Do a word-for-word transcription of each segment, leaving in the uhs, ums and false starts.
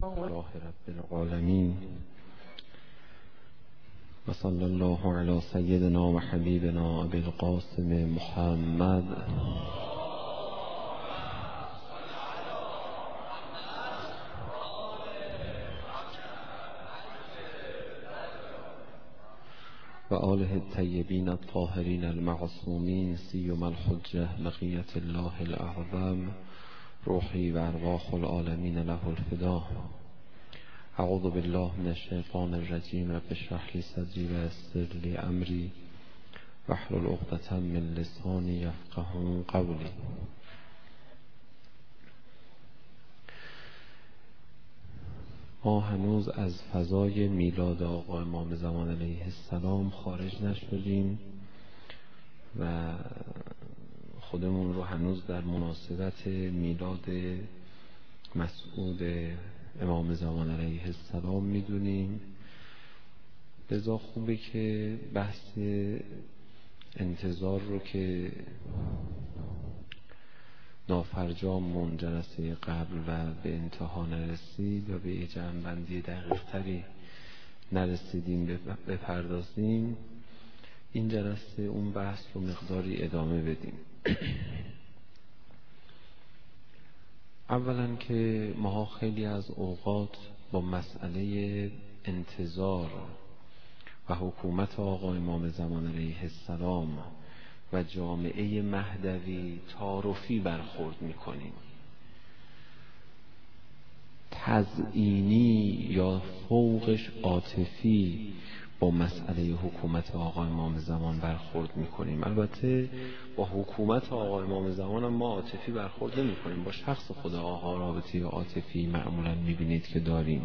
الله رب العالمین و صلی الله علی سیدنا و حبیبنا ابی القاسم محمد و آله الطیبین الطاهرین المعصومین سیما الحجة بقیة الله الاعظم روحی و ارواح العالمین له الفدا. اعوذ بالله من الشیطان الرجیم. رب اشرح لی صدری و یسر لی امری واحلل عقدة من لسانی یفقهوا قولی. ما هنوز از فضای میلاد آقا امام زمان علیه السلام خارج نشدیم و خودمون رو هنوز در مناسبت میلاد مسعود امام زمان علیه السلام میدونیم. لذا خوبه که بحث انتظار رو که نافرجامون جلسه قبل و به انتها نرسید و به جمع‌بندی دقیق تری نرسیدیم بپردازیم، این جلسه اون بحث رو مقداری ادامه بدیم. اولا که ما خیلی از اوقات با مسئله انتظار و حکومت آقا امام زمان علیه السلام و جامعه مهدوی تعارفی برخورد میکنیم. تزیینی یا فوقش عاطفی با مسئله حکومت آقا امام زمان برخورد میکنیم. البته با حکومت آقا امام زمان هم ما عاطفی برخورد نمیکنیم، با شخص خدا آقا رابطه عاطفی معمولا میبینید که داریم.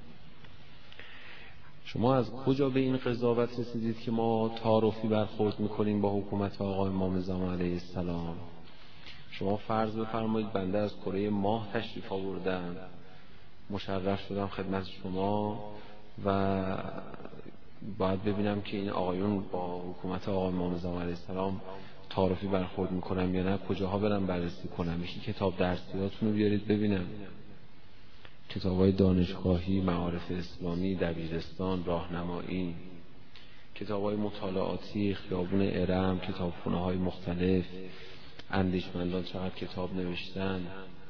شما از کجا به این قضاوت رسیدید که ما تعارفی برخورد میکنیم با حکومت آقا امام زمان علیه السلام؟ شما فرض بفرمایید بنده از کره ماه تشریف آوردم، مشرف شدم خدمت شما و باید ببینم که این آقایون با حکومت آقا امام زمان علیه السلام تعارفی برخورد میکنم یا نه. کجاها برم بررسی کنم؟ یکی کتاب درسیاتون رو بیارید ببینم، کتاب‌های دانشگاهی، معارف اسلامی، دبیرستان، راهنمایی، کتاب‌های مطالعاتی، خیابون ارم، کتابخونه‌های مختلف، اندیشمندان چقدر کتاب نوشتن.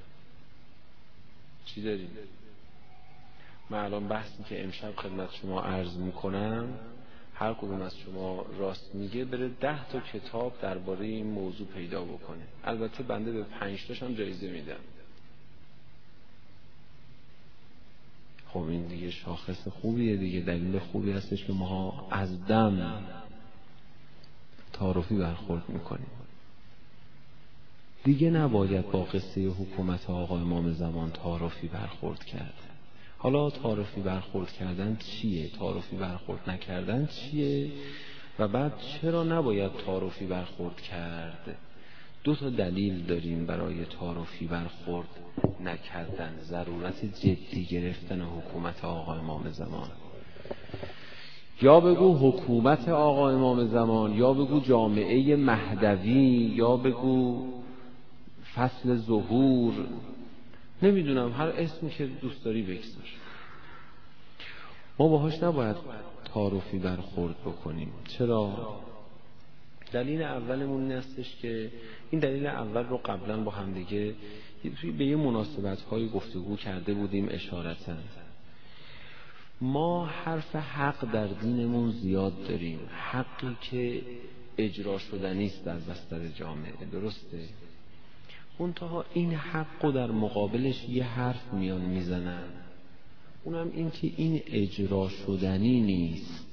چی داریم؟ من الان بحثی که امشب خدمت شما عرض میکنم، هر کدوم از شما راست میگه بره ده تا کتاب درباره این موضوع پیدا بکنه. البته بنده به پنج تاش هم جایزه میدم. خب این دیگه شاخص خوبیه دیگه، دلیل خوبی هستش که ما از دم تعارفی برخورد میکنیم. دیگه نباید با قصه حکومت آقا امام زمان تعارفی برخورد کرد. حالا تعارفی برخورد کردن چیه؟ تعارفی برخورد نکردن چیه؟ و بعد چرا نباید تعارفی برخورد کرد؟ دو تا دلیل داریم برای تعارفی برخورد نکردن، ضرورت جدی گرفتن حکومت آقا امام زمان. یا بگو حکومت آقا امام زمان، یا بگو جامعه مهدوی، یا بگو فصل ظهور، نمیدونم هر اسمی که دوست داری بگذار. ما باهاش نباید تعارفی برخورد بکنیم. چرا؟ دلیل اولمون این هستش که این دلیل اول رو قبلا با هم دیگه به یه مناسبت‌های گفتگو کرده بودیم اشارتاً. ما حرف حق در دینمون زیاد داریم، حقی که اجرا شدنی است در بستر جامعه، درسته؟ منتها این حق رو در مقابلش یه حرف میان میزنن، اونم این که این اجرا شدنی نیست.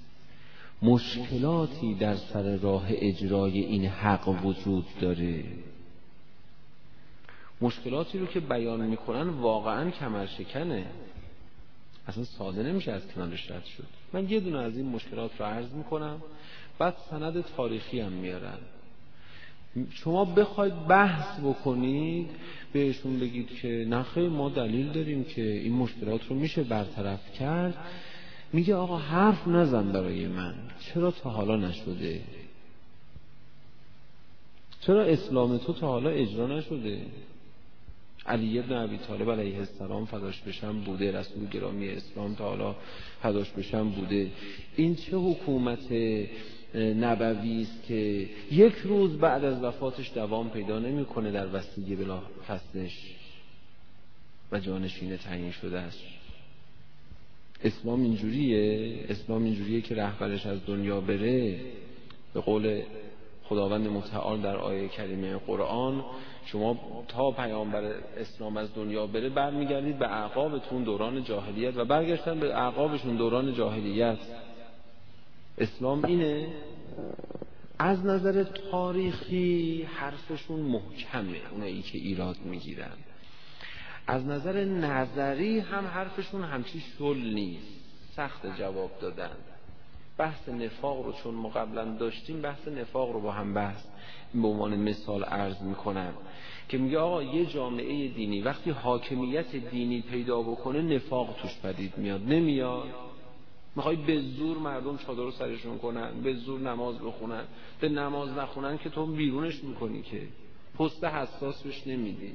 مشکلاتی در سر راه اجرای این حق وجود داره، مشکلاتی رو که بیان میکنن واقعا کمرشکنه، اصلا ساده نمیشه از کنارش رد شد. من یه دونه از این مشکلات رو عرض میکنم، بعد سند تاریخی هم میارن. شما بخواید بحث بکنید بهشون بگید که نخیر ما دلیل داریم که این مشکلات رو میشه برطرف کرد، میگه آقا حرف نزن برای من. چرا تا حالا نشده؟ چرا اسلام تو تا حالا اجرا نشده؟ علی بن ابی طالب علیه السلام فداش بشم بوده، رسول گرامی اسلام تعالی فداش بشم بوده. این چه حکومت نبوی است که یک روز بعد از وفاتش دوام پیدا نمیکنه در وصیه بلا فصلش و جانشین تعیین شده است. اسلام اینجوریه، اسلام اینجوریه که رهبرش از دنیا بره، به قول خداوند متعال در آیه کریمه قرآن، شما تا پیامبر اسلام از دنیا بره برمیگردید به اعقابتون دوران جاهلیت، و برگشتن به اعقابشون دوران جاهلیت. اسلام اینه. از نظر تاریخی حرفشون محکمه، اونایی که ایراد میگیرن. از نظر نظری هم حرفشون همچی شل نیست، سخت جواب دادن. بحث نفاق رو چون ما قبلا داشتیم، بحث نفاق رو با هم بحث به عنوان مثال عرض میکنم که میگه آقا یه جامعه دینی وقتی حاکمیت دینی پیدا بکنه نفاق توش پدید میاد. نمیاد؟ میخوای به زور مردم چادر رو سرشون کنن، به زور نماز بخونن، به نماز نخونن که تو بیرونش میکنی، که پست حساس بهش نمیدی.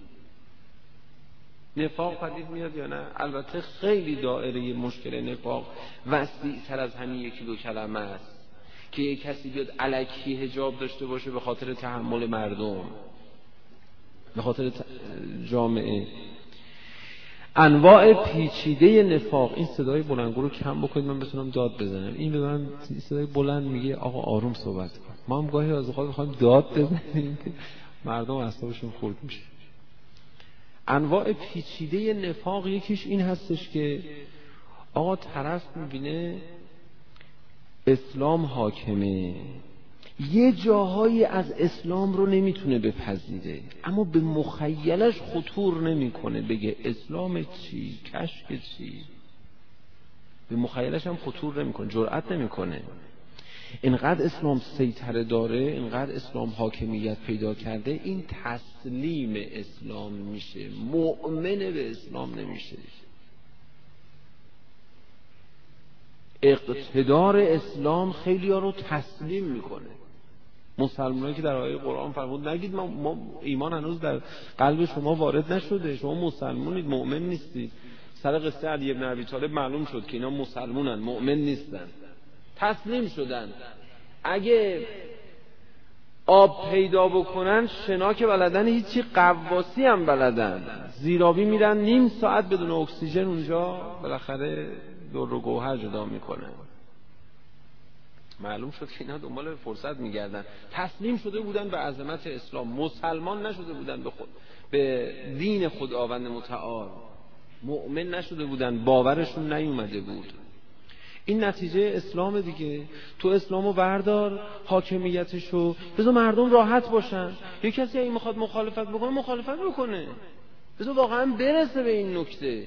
نفاق پدید میاد یا نه؟ البته خیلی دایره مشکل نفاق وسیع تر از همین یکی دو کلمه است که یک کسی بیاد الکی حجاب داشته باشه به خاطر تحمل مردم، به خاطر جامعه. انواع پیچیده نفاق. این صدای بلندگو رو کم بکنید من بتونم داد بزنم. این به من صدای بلند میگه آقا آروم صحبت کن. ما هم گاهی از اوقات میخوایم داد بزنیم که مردم اعصابشون خورد میشه. انواع پیچیده نفاق یکیش این هستش که آقا طرف میبینه اسلام حاکمه، یه جاهایی از اسلام رو نمیتونه بپذیره، اما به مخیلش خطور نمیکنه بگه اسلام چی، کشک چی، به مخیلش هم خطور نمیکنه، جرأت نمیکنه. اینقدر اسلام سیطره داره، اینقدر اسلام حاکمیت پیدا کرده، این تسلیم اسلام میشه، مؤمن به اسلام نمیشه. اقتدار اسلام خیلی ها رو تسلیم میکنه. مسلمانایی که در آیه قرآن فرمود نگید ما, ما ایمان هنوز در قلب شما وارد نشده، شما مسلمانید، مؤمن نیستید. سر قصه علی بن ابی طالب معلوم شد که اینا مسلمانن، مؤمن نیستن، تسلیم شدن. اگه آب پیدا بکنن شنا که بلدن، هیچی قواسی هم بلدن، زیرابی میرن نیم ساعت بدون اکسیژن اونجا بالاخره در و گوهر جدا میکنن. معلوم شد که اینا دنبال فرصت میگردن. تسلیم شده بودن به عظمت اسلام، مسلمان نشده بودن به خود، به دین خداوند متعال، مؤمن نشده بودن، باورشون نیومده بود. این نتیجه اسلام دیگه. تو اسلامو بردار، حاکمیتشو بذار مردم راحت باشن. یک کسی اگه میخواد مخالفت بکنه مخالفت بکنه، بذار واقعا برسه به این نکته.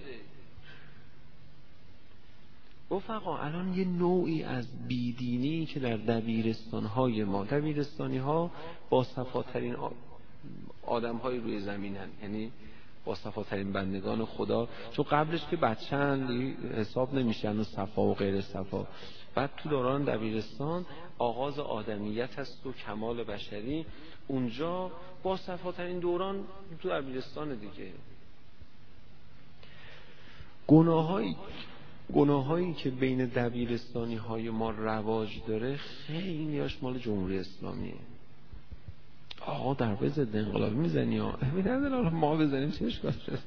رفقا الان یه نوعی از بیدینی که در دبیرستان‌های ما، دبیرستانی‌ها با صفاترین آدم‌های روی زمینن، یعنی با صفاترین بندگان خدا، چون قبلش که بچه‌ن حساب نمیشن و صفا و غیر صفا. بعد تو دوران دبیرستان آغاز آدمیت هست و کمال بشری، اونجا با صفاترین دوران تو دبیرستان دیگه. گناهایی گناهایی که بین دبیرستانی های ما رواج داره خیلی هاش مال جمهوری اسلامیه. آقا در ضد انقلاب میزنی ها، میدن ما بزنیم چه اشکال شده؟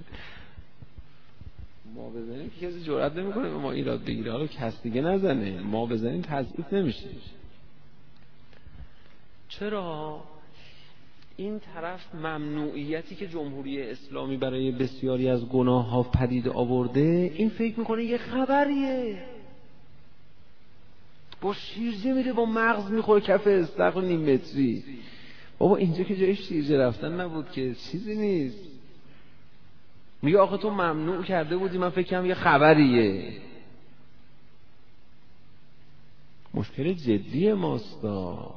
ما بزنیم که کسی جرئت نمیکنه به ما ایراد بگیره، حالا کس دیگه نزنه، ما بزنیم تضعیف نمیشه. چرا؟ این طرف ممنوعیتی که جمهوری اسلامی برای بسیاری از گناه ها پدید آورده، این فکر میکنه یه خبریه، با شیرجه میره با مغز میخوره کف استخر نیم متری. بابا اینجا که جای شیرجه رفتن نبود که، چیزی نیست. میگه آخه تو ممنوع کرده بودی، من فکر کنم یه خبریه. مشکل جدی ماستا.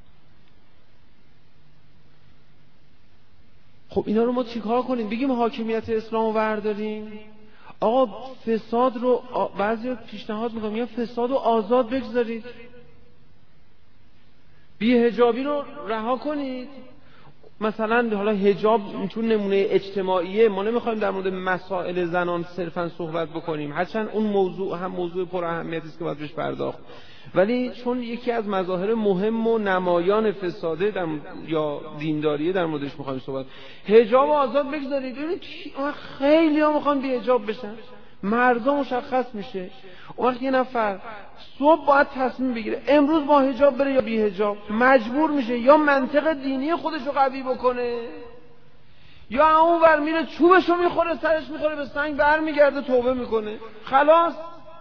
خب اینا رو ما چیکار کنیم؟ بگیم حاکمیت اسلام رو برداریم؟ آقا فساد رو بعضی پیشنهاد میکنم، یا فساد رو آزاد بگذارید، بی‌حجابی رو رها کنید. مثلا حالا حجاب چون نمونه اجتماعیه، ما نمیخوایم در مورد مسائل زنان صرفا صحبت بکنیم، هرچند اون موضوع هم موضوع پر اهمیتی است که باید بهش پرداخت، ولی چون یکی از مظاهر مهم و نمایان فساده در یا دینداریه در موردش میخوایم صحبت. حجاب آزاد بگذارید، ببینید خیلی ها میخوان بی حجاب بشن، مردا مشخص میشه. اون وقت یه نفر صبح باید تصمیم بگیره امروز با حجاب بره یا بی حجاب، مجبور میشه یا منطق دینی خودش رو قوی بکنه یا اون ور میره چوبشو میخوره، سرش میخوره به سنگ، برمیگرده توبه میکنه، خلاص.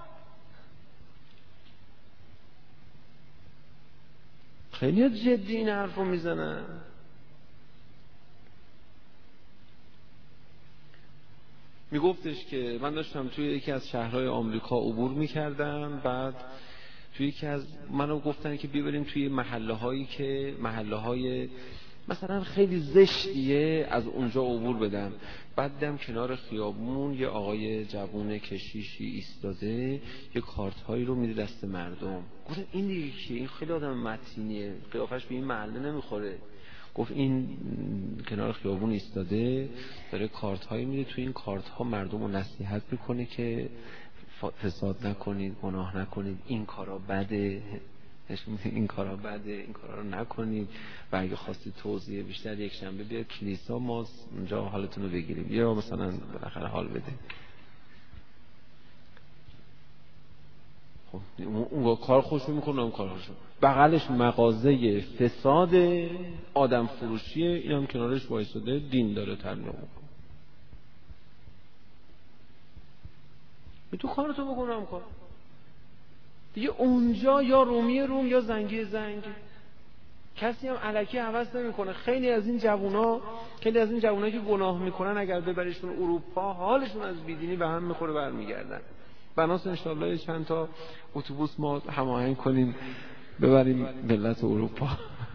خیلی جدی این حرف رو میزنن. میگفتش که من داشتم توی یکی از شهرهای آمریکا عبور میکردم، بعد توی یکی از منو گفتن که بیبریم توی محله هایی که محله های مثلا خیلی زشتیه از اونجا عبور بدم. بعد دیدم کنار خیابون یه آقای جوون کشیشی ایستاده یه کارت هایی رو میده دست مردم. گفتم این دیگه کیه؟ این خیلی آدم متینیه، قیافش به این محله نمیخوره. گفت این کنار خیابون ایستاده داره کارت هایی میده، توی این کارت ها مردم رو نصیحت میکنه که فساد نکنید، گناه نکنید، این کارا بده، این کارا بده، این کارا رو نکنید و اگه خواستید توضیح بیشتر یک شنبه بیاید کلیسا، ما اونجا حالتون رو بگیریم یا مثلا بالاخره حال بده. خب اون کار خوشو میکنه، اون کار خوشو، بغلش مغازه فساد آدم فروشیه، اینم کنارش وایساده دین داره تبلیغ میکنه. تو کارتو بکنم کار دیگه، اونجا یا رومی روم یا زنگی زنگ، کسی هم الکی هوس نمیکنه. خیلی از این جوونا خیلی از این جوونا که گناه میکنن اگر ببریشون اروپا حالشون از بیدینی به هم میخوره، برمیگردن. بناس انشالله چند تا اتوبوس ما هماهنگ کنیم ببریم ملت اروپا.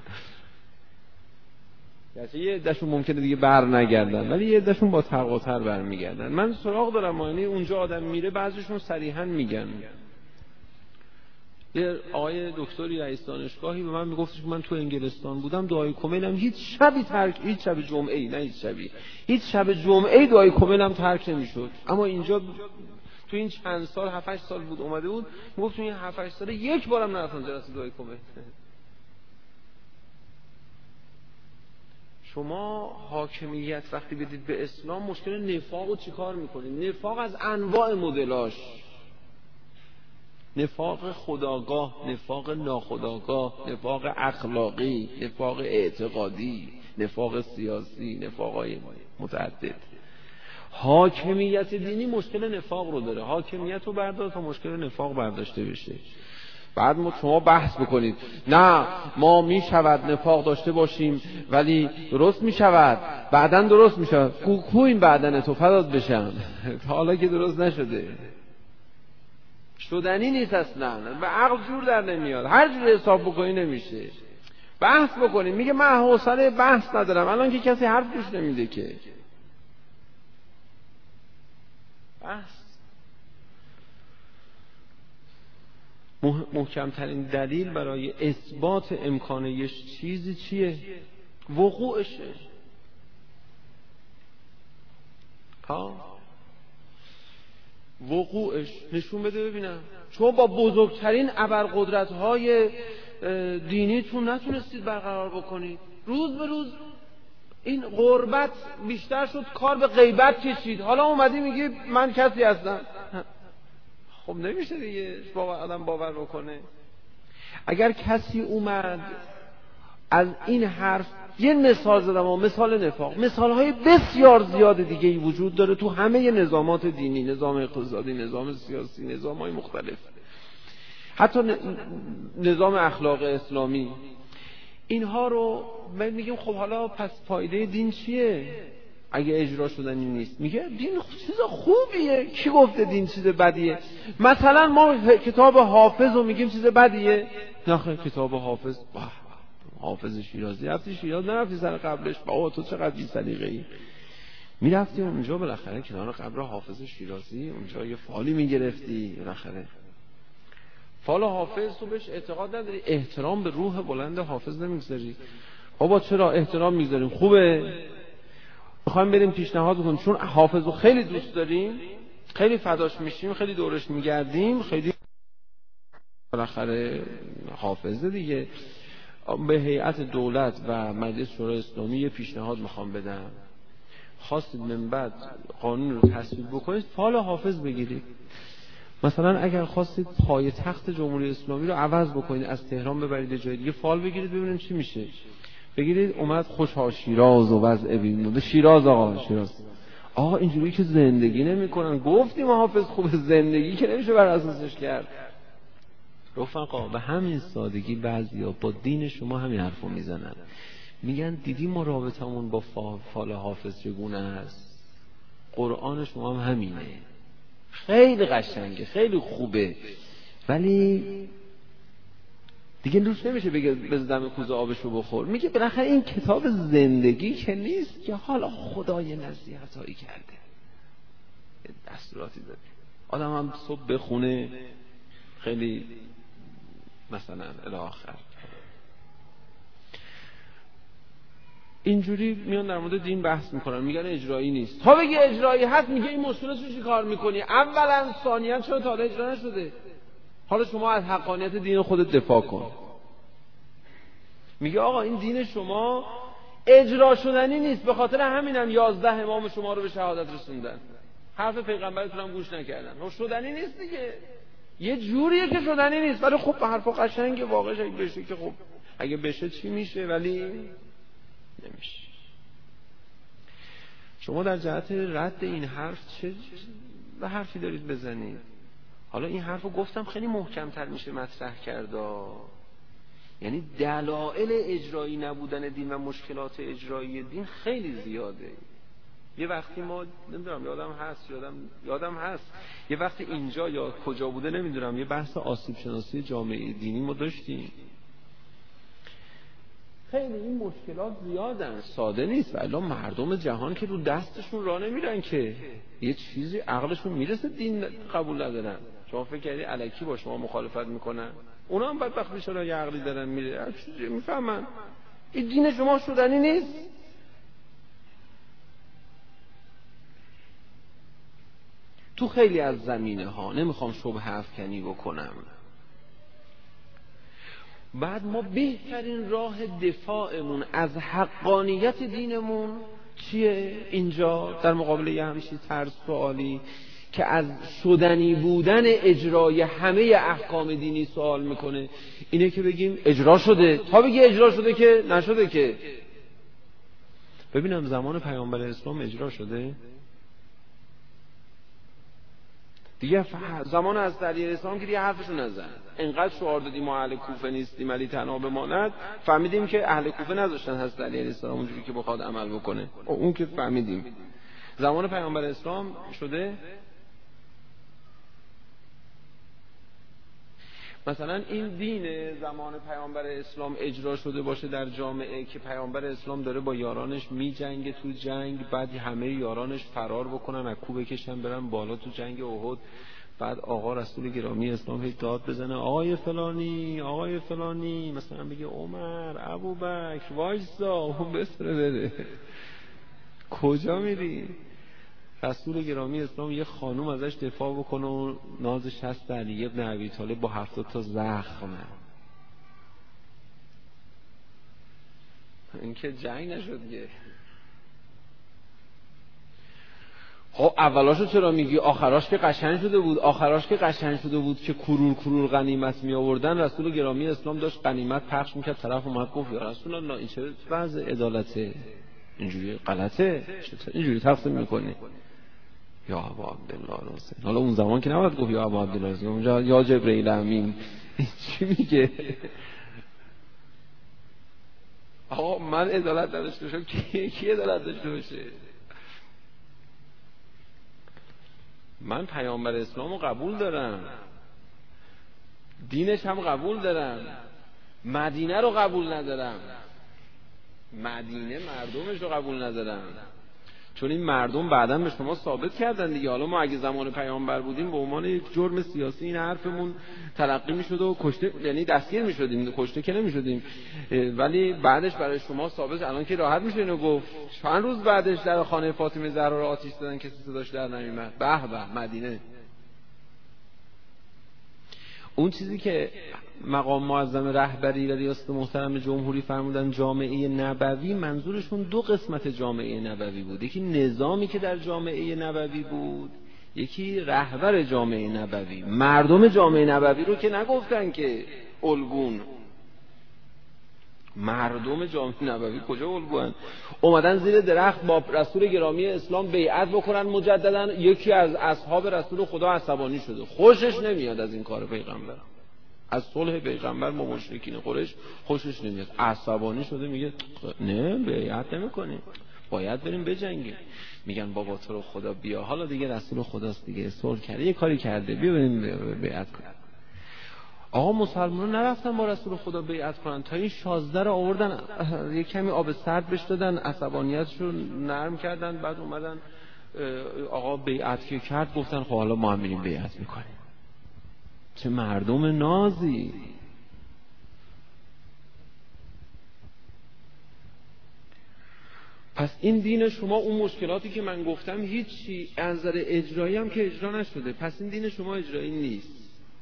یه عده‌شون ممکنه دیگه بر نگردن ولی یه عده‌شون با تقاطر برمیگردن. من سراغ دارم، یعنی اونجا آدم میره بعضیشون صریحا میگن. یه آقای دکتری رئیس دانشگاهی به من میگفتش که من تو انگلستان بودم، دعای کمیلم هیچ شبی ترک، هیچ شب جمعه‌ای، نه هیچ شبی، هیچ شب جمعه‌ای دعای کمیلم ترک نمیشد. اما اینجا تو این چند سال هفت هشت سال بود اومده بود، میگفت تو این هفت هشت سال یک بارم نرفتم جلسه دعای کمیل. شما حاکمیت وقتی بدید به اسلام، مشکل نفاق رو چیکار میکنید؟ نفاق از انواع مدلاش، نفاق خودآگاه، نفاق ناخودآگاه، نفاق اخلاقی، نفاق اعتقادی، نفاق سیاسی، نفاقای متعدد. حاکمیت دینی مشکل نفاق رو داره، حاکمیت رو بردار تا مشکل نفاق برداشته بشه. بعد ما شما بحث بکنید نه ما می شود نفاق داشته باشیم ولی درست می شود، بعدن درست می شود. کو این بعدن تو فدات بشم، حالا که درست نشده، شدنی نیست اصلا، به عقل جور در نمیاد، هر جور حساب بکنی نمیشه. بحث بکنیم، میگه من حوصله بحث ندارم، الان که کسی حرف گوش نمیده که. بحث محکمترین دلیل برای اثبات امکان یه چیزی چیه؟ وقوعشه. ها وقوعش نشون بده ببینم. چون با بزرگترین ابرقدرت‌های دینیتون نتونستید برقرار بکنید، روز به روز این غربت بیشتر شد، کار به غیبت کشید، حالا اومدی میگی من کسی هستم. خب نمیشه دیگه باور آدم باور بکنه. اگر کسی اومد از این حرف، یه مثال زدم و مثال نفاق، مثالهای بسیار زیاد دیگه ای وجود داره تو همه نظامات دینی، نظام اقتصادی، نظام سیاسی، نظامهای مختلف، حتی نظام اخلاق اسلامی. اینها رو من میگم خب حالا پس فایده دین چیه اگه اجرا شدنی نیست؟ میگه دین چیز خوبیه. کی گفته دین چیز بدیه؟ مثلا ما کتاب حافظ رو میگیم چیز بدیه؟ نه، کتاب حافظ، حافظ شیرازی، رفتی شیراز نرفتی سر قبلش؟ بابا تو چقدر بی سلیقه ای. میرفتی اونجا بالاخره کنار قبر حافظ شیرازی، اونجا یه فالی میگرفتی بالاخره. فال حافظ تو بهش اعتقاد نداری، احترام به روح بلند حافظ نمیگذاری. بابا چرا احترام میذاریم؟ خوبه، میخوایم بریم پیشنهاد بکنیم چون حافظو خیلی دوست داریم، خیلی فداش میشیم، خیلی دورش میگردیم، خیلی بالاخره حافظه دیگه. به هیئت دولت و مجلس شورای اسلامی یه پیشنهاد میخوام بدم، خواستید من بعد قانون رو تصویب بکنید فال حافظ بگیرید. مثلا اگر خواستید پایتخت جمهوری اسلامی رو عوض بکنید، از تهران ببرید جای دیگه، فال بگیرید ببینیم چی میشه. بگیرید اومد خوشها شیراز و وضع بین شیراز، آقا شیراز آقا اینجوری که زندگی نمیکنن. گفتیم حافظ خوب، زندگی که نمیشه بر اساسش کرد. رفقا به همین سادگی بعضیا با دین شما همین حرفو میزنن، میگن دیدی ما رابطمون با فال حافظ چگونه است؟ قرآن شما هم همینه، خیلی قشنگه، خیلی خوبه، ولی دیگه روش نمیشه بگه بزدم کوزه آبشو بخور. میگه بالاخره این کتاب زندگی که نیست که حالا خدای نصیحتایی کرده، دستوراتی داده، آدم هم صبح بخونه خیلی مثلا الی آخر. اینجوری میان در مورد دین بحث میکنن، میگن اجرایی نیست. تا بگی اجرایی هست میگه این مشکلات رو چی کار میکنی؟ اولا ثانیا چرا تا حالا اجرا نشده؟ حالا شما از حقانیت دین خودت دفاع کن. میگه آقا این دین شما اجرا شدنی نیست، به خاطر همینم یازده امام شما رو به شهادت رسوندن، حرف پیغمبرتون هم گوش نکردن. خب شدنی نیست دیگه، یه جوریه که شدنی نیست، ولی خب حرفا قشنگه، واقعش اگه بشه که خب اگه بشه چی میشه، ولی نمیشه. شما در جهت رد این حرف چه و حرفی دارید بزنید؟ حالا این حرفو گفتم خیلی محکم‌تر میشه مطرح کرد، یعنی دلایل اجرایی نبودن دین و مشکلات اجرایی دین خیلی زیاده. یه وقتی ما نمیدونم یادم هست یادم یادم هست یه وقتی اینجا یا کجا بوده نمیدونم یه بحث آسیب شناسی جامعه دینی ما داشتیم. خیلی این مشکلات زیادن، ساده نیست، ولی مردم جهان که رو دستشون راه نمیرن که یه چیزی عقلشون میرسه دین قبول ندارن. شما فکر کردی الکی با شما مخالفت میکنن؟ اونا هم بدبخت میشن یه عقلی دارن میره چیزی میفهمن این دین شما شدنی نیست. تو خیلی از زمینه ها نمیخوام شبهه افکنی بکنم. بعد ما بهترین راه دفاعمون از حقانیت دینمون چیه؟ اینجا در مقابل یه همچین طرز سوالی که از شدنی بودن اجرای همه احکام دینی سوال میکنه، اینه که بگیم اجرا شده. تا بگی اجرا شده که نشده که. ببینم زمان پیامبر اسلام اجرا شده؟ دیگه زمان از علی اسلام که دیگه حرفشون نزن. انقدر شعار دادیم ما اهل کوفه نیستیم علی تنها بماند، فهمیدیم که اهل کوفه نذاشتن حضرت علی علیه السلام اونجوری که بخواد عمل بکنه. اون که فهمیدیم. زمان پیامبر اسلام شده؟ مثلا این دین زمان پیامبر اسلام اجرا شده باشه در جامعه که پیامبر اسلام داره با یارانش می جنگه تو جنگ، بعد همه یارانش فرار بکنن از کوه بکشن برن بالا تو جنگ احد، بعد آقا رسول گرامی اسلام هی داد بزنه آقای فلانی آقای فلانی، مثلا بگه عمر ابوبکر وایسا اون بسره بره کجا میری؟ رسول گرامی اسلام یه خانوم ازش دفاع بکنه و نازش هست علی ابن ابی طالب با هفتاد تا زخمه. این که جنگ نشد دیگه. خب اولاشو چرا میگی؟ آخراش که قشنگ شده بود. آخراش که قشنگ شده بود که کرور کرور غنیمت می آوردن، رسول گرامی اسلام داشت غنیمت پخش میکرد، طرف اومد گفت یا رسول الله این چه وضع عدالته؟ اینجوری غلطه، اینجوری تقسیم میکنی؟ یا ابا عبدالله حسین. حالا اون زمان که نباید گفت یا ابا عبدالله حسین، اونجا یا جبرئیل امین. این چی میگه؟ آقا من عدالت نداشته باشم کی کی عدالت داشته باشه؟ من پیامبر اسلامو قبول دارم، دینش هم قبول دارم، مدینه رو قبول ندارم، مدینه مردمش رو قبول ندارم. چون این مردم بعداً به شما ثابت کردن دیگه. حالا ما اگه زمان پیامبر بودیم به عنوان یک جرم سیاسی این حرفمون تلقی میشد و کشته، یعنی دستگیر میشدیم، کشته که نمیشدیم، ولی بعدش برای شما ثابت، الان که راحت میشه اینو گفت. چند روز بعدش در خانه فاطمه زهرا رو آتش دادن، کسی صداش در نمیومد. به به مدینه. اون چیزی که مقام معظم رهبری و ریاست محترم جمهوری فرمودن جامعه نبوی، منظورشون دو قسمت جامعه نبوی بود. یکی نظامی که در جامعه نبوی بود، یکی رهبر جامعه نبوی. مردم جامعه نبوی رو که نگفتن که الگون، مردم جامعه نبوی کجا الگوان؟ اومدن زیر درخت با رسول گرامی اسلام بیعت بکنن مجددا. یکی از اصحاب رسول خدا عصبانی شده، خوشش نمیاد از این کار پیغمبر، از صلح پیغمبر با مشرکین قریش خوشش نمیاد، عصبانی شده، میگه نه بیعت نمی‌کنیم، باید بریم بجنگیم. میگن بابا تو رو خدا بیا، حالا دیگه رسول خداست دیگه، صلح کرده، یه کاری کرده، بیا بریم بیعت کنیم. آقا مسلمانان نرفتن با رسول خدا بیعت کنن، تا این شازده رو آوردن یه کمی آب سرد بهش دادن، عصبانیتشو نرم کردن، بعد اومدن آقا بیعت که کرد، گفتن خب حالا ما هم میریم بیعت میکنیم. چه مردم نازی. پس این دین شما، اون مشکلاتی که من گفتم هیچی از نظر اجرایی هم که اجرا نشده، پس این دین شما اجرایی نیست.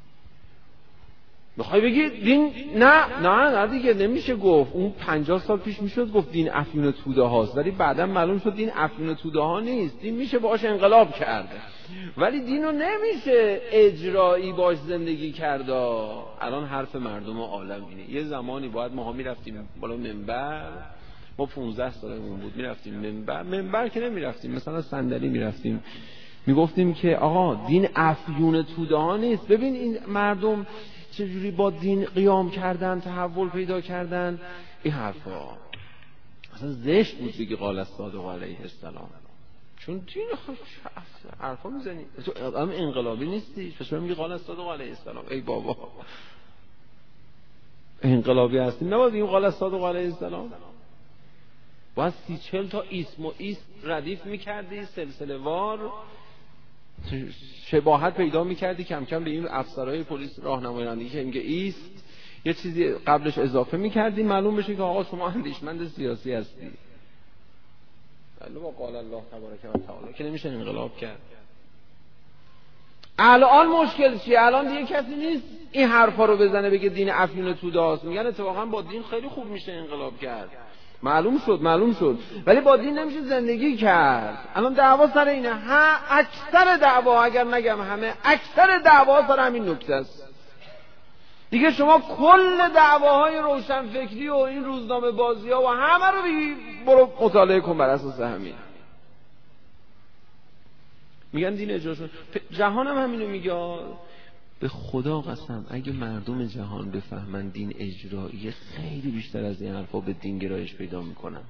بخوای بگی دین نه نه نه دیگه نمیشه گفت. اون پنجاه سال پیش میشد گفت دین افیون توده هاست، ولی بعدا معلوم شد دین افیون توده ها نیست. دین میشه باش انقلاب کرده، ولی دینو نمیشه اجرایی باش زندگی کرده. الان حرف مردم عالم اینه. یه زمانی باید ما ها میرفتیم بالا منبر، ما پانزده سالمون بود، میرفتیم منبر، منبر که نمیرفتیم، مثلا صندلی میرفتیم، میگفتیم که آقا دین افیون توده ها نیست. ببین این مردم چجوری با دین قیام کردن، تحول پیدا کردن. این حرفا اصلا زشت بود بگی قال الصادق علیه السلام، چون دین حرفا میزنی. تو هم انقلابی نیستی، پس میگی قال الصادق علیه السلام. ای بابا انقلابی هستی نباید بگیم قال الصادق علیه السلام. باید سی چل تا اسم و ایست ردیف میکردی سلسله وار، شباهت پیدا میکردی کم کم به این افسرهای پلیس راهنمایی رانندگی که میگه ایست، یه چیزی قبلش اضافه میکردی، معلوم بشه که آقا شما اندیشمند سیاسی هستی. ولی با قال الله تبارک و تعالی که نمیشه انقلاب کرد. الان مشکل چیه؟ الان دیگه کسی نیست این حرفا رو بزنه بگه دین افیون توده است. میگن اتفاقا با دین خیلی خوب میشه انقلاب کرد. معلوم شد معلوم شد ولی با دین نمیشه زندگی کرد. الان دعوا سر اینه. ها اکثر دعوا، اگر نگم همه، اکثر دعوا سر همین نکته است دیگه. شما کل دعواهای روشنفکری و این روزنامه بازی ها و همه رو بگی برو مطالعه کن بر اساس همین. میگن دین اجرا شد. جهان هم همینو میگه. به خدا قسم اگه مردم جهان بفهمن دین اجرایی، خیلی بیشتر از این حرفا به دین گرایش پیدا میکنن.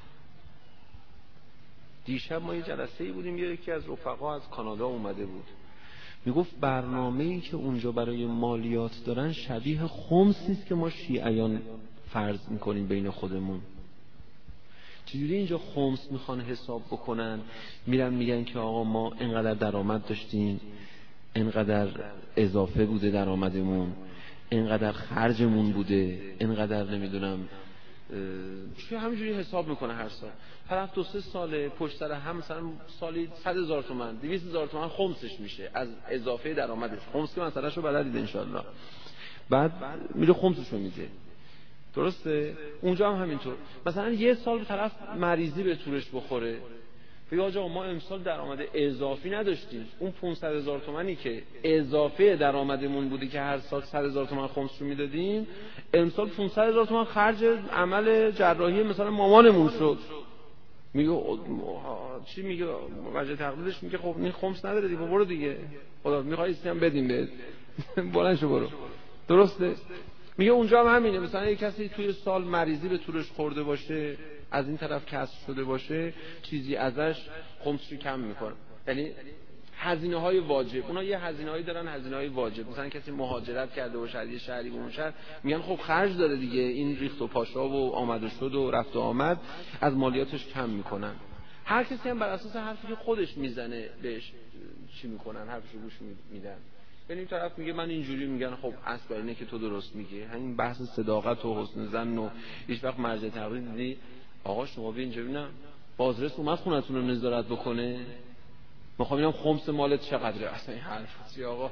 دیشب ما یه جلسه‌ای بودیم، یکی از رفقا از کانادا اومده بود، میگفت برنامه‌ای که اونجا برای مالیات دارن شبیه خمسی است که ما شیعیان فرض میکنیم بین خودمون. چجوری اینجا خمس میخوان حساب بکنن؟ میرن میگن که آقا ما اینقدر درآمد داشتیم، اینقدر اضافه بوده درآمدمون، اینقدر خرجمون بوده، اینقدر نمیدونم چی، همینجوری حساب میکنه هر سال. طرف دو سه ساله پشت سر هم مثلا سالی صد هزار تومان دویست هزار تومان خمسش میشه از اضافه درآمدش. خمس که مسئله شو بلدید انشالله. بعد میره خمسش رو میده. درسته؟ اونجا هم همینطور. مثلا یه سال طرف مریضی به طورش بخوره، بگه آقا ما امسال درآمد اضافی نداشتیم، اون پانصد هزار تومانی که اضافه درآمدمون بودی که هر سال صد هزار تومان خمس رو میدادیم، امسال پانصد هزار تومان خرج عمل جراحی مثلا مامانمون شد. میگه چی میگه؟ وجه تقلیدش میگه خب این خمس نداره دیگه، برو دیگه، خدا میخوای استیم بدیم بهت بلند شو برو. درسته؟ میگه اونجا هم همینه. مثلا یک کسی توی سال مریضی به طورش خورده باشه، از این طرف کسر شده باشه، چیزی ازش خمس رو کم میکنه. یعنی هزینه های واجب، اونا یه هزینه هایی دارن، هزینه های واجب. مثلا کسی مهاجرت کرده باشه از یه شهری به اون شهر، میگن خب خرج داره دیگه، این ریخت و پاشا و آمد و شد و رفت و آمد، از مالیاتش کم میکنن. هر کسی هم بر اساس حرفی که خودش میزنه بهش چی میکنن، حرفشو گوش میدن. یعنی این طرف میگه من اینجوری میگن، خب اصل اینه که تو درست میگی. همین بحث صداقت و حسن ظن و هیچ وقت مرجع تقلید دیدی آقا شما بیا اینجا ببینم بازرس اومد خونتون رو نظارت بکنه، میخوام ببینم خمس مالت چقدره. اصلا این حرف چیه آقا؟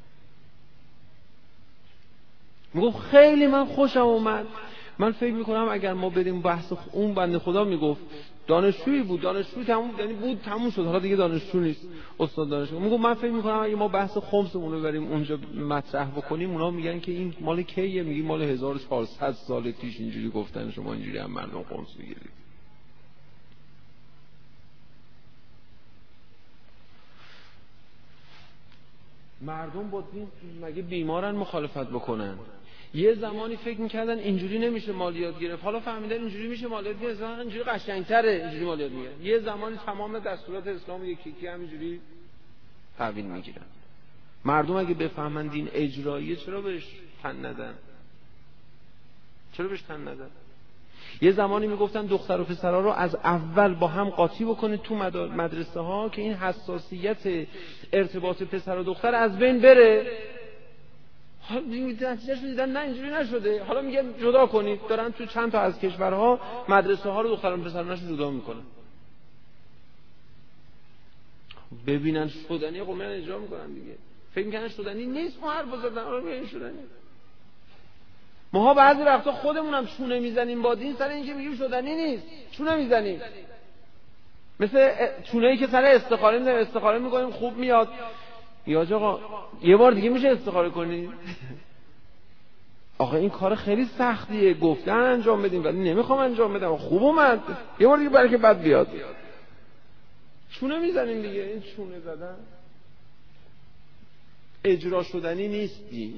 میگفت خیلی من خوشم اومد. من فکر میکنم اگر ما بریم بحث اون بنده خدا میگفت دانشجویی بود، دانشجو تموم یعنی بود تموم شد، حالا دیگه دانشجو نیست، استاد دانشگاه. میگفت من فکر میکنم اگه ما بحث خمسمون رو بریم اونجا مطرح بکنیم اونا میگن که این مال کیه؟ میگی مال هزار و چهارصد سال پیش اینجوری گفتن، شما اینجوری هم مردم خمس میگیرید. مردم با دین مگه بیمارن مخالفت بکنن؟ یه زمانی فکر میکردن اینجوری نمیشه مالیات گرفت، حالا فهمیدن اینجوری میشه مالیات گرفت، اینجوری قشنگتره اینجوری مالیات میگیرن. یه زمانی تمام دستورات اسلام یکی یکی همینجوری تحویل میگیرن. مردم اگه بفهمن دین اجراییه چرا بهش تن ندن؟ چرا بهش تن ندن؟ یه زمانی میگفتن دختر و پسرها رو از اول با هم قاطی بکنید تو مدرسه ها که این حساسیت ارتباط پسر و دختر از بین بره. حالا نتیجهش دیدن نه اینجوری نشده، حالا میگن جدا کنید. دارن تو چند تا از کشورها مدرسه ها رو دختران و پسرانش جدا میکنن. ببینن شدنی قومن اجرا میکنن دیگه. فکر میکنن شدنی نیست، ما حرف زدن حالا میگن شدنی. ماها بعضی وقتا خودمون هم چونه میزنیم با دین سر اینکه میگیم شدنی نیست، چونه میزنیم. مثل چونه‌ای که سر استخاره میزنیم، استخاره میکنیم خوب میاد. یا آقا یه بار دیگه میشه استخاره کنی؟ آقا این کار خیلی سختیه، گفتن انجام بدیم ولی نمیخوام انجام بدم، خوب اومد یه بار دیگه برای که بد بیاد. چونه میزنیم دیگه. این چونه زدن اجرا شدنی نیست دین.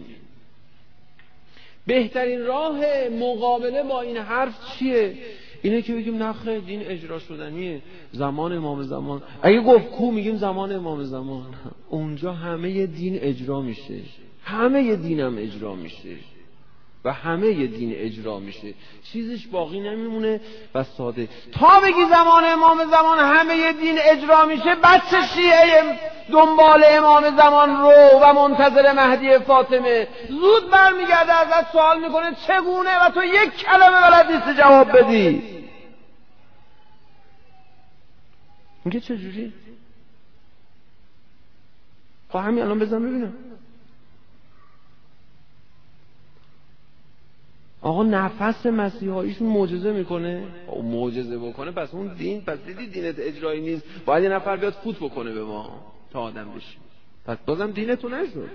بهترین راه مقابله با این حرف چیه؟ اینه که بگیم نخه دین اجرا شدنیه، زمان امام زمان. اگه گفت کو میگیم زمان امام زمان، اونجا همه دین اجرا میشه، همه دینم اجرا میشه و همه دین اجرا میشه، چیزش باقی نمیمونه و ساده. تا بگی زمان امام زمان همه دین اجرا میشه، بچه شیعه دنبال امام زمان رو و منتظر مهدی فاطمه زود برمیگرده ازت سوال میکنه چگونه، و تو یک کلمه بلد نیستی جواب بدی. میگه چجوری؟ خب همین الان بزن ببینم. آقا نفس مسیحاییشون معجزه میکنه. او معجزه بکنه پس اون دین، پس دیدی دینت اجرایی نیست، باید یه نفر بیاد فوت بکنه به ما تا آدم بشیم، پس بازم دینتون نشد.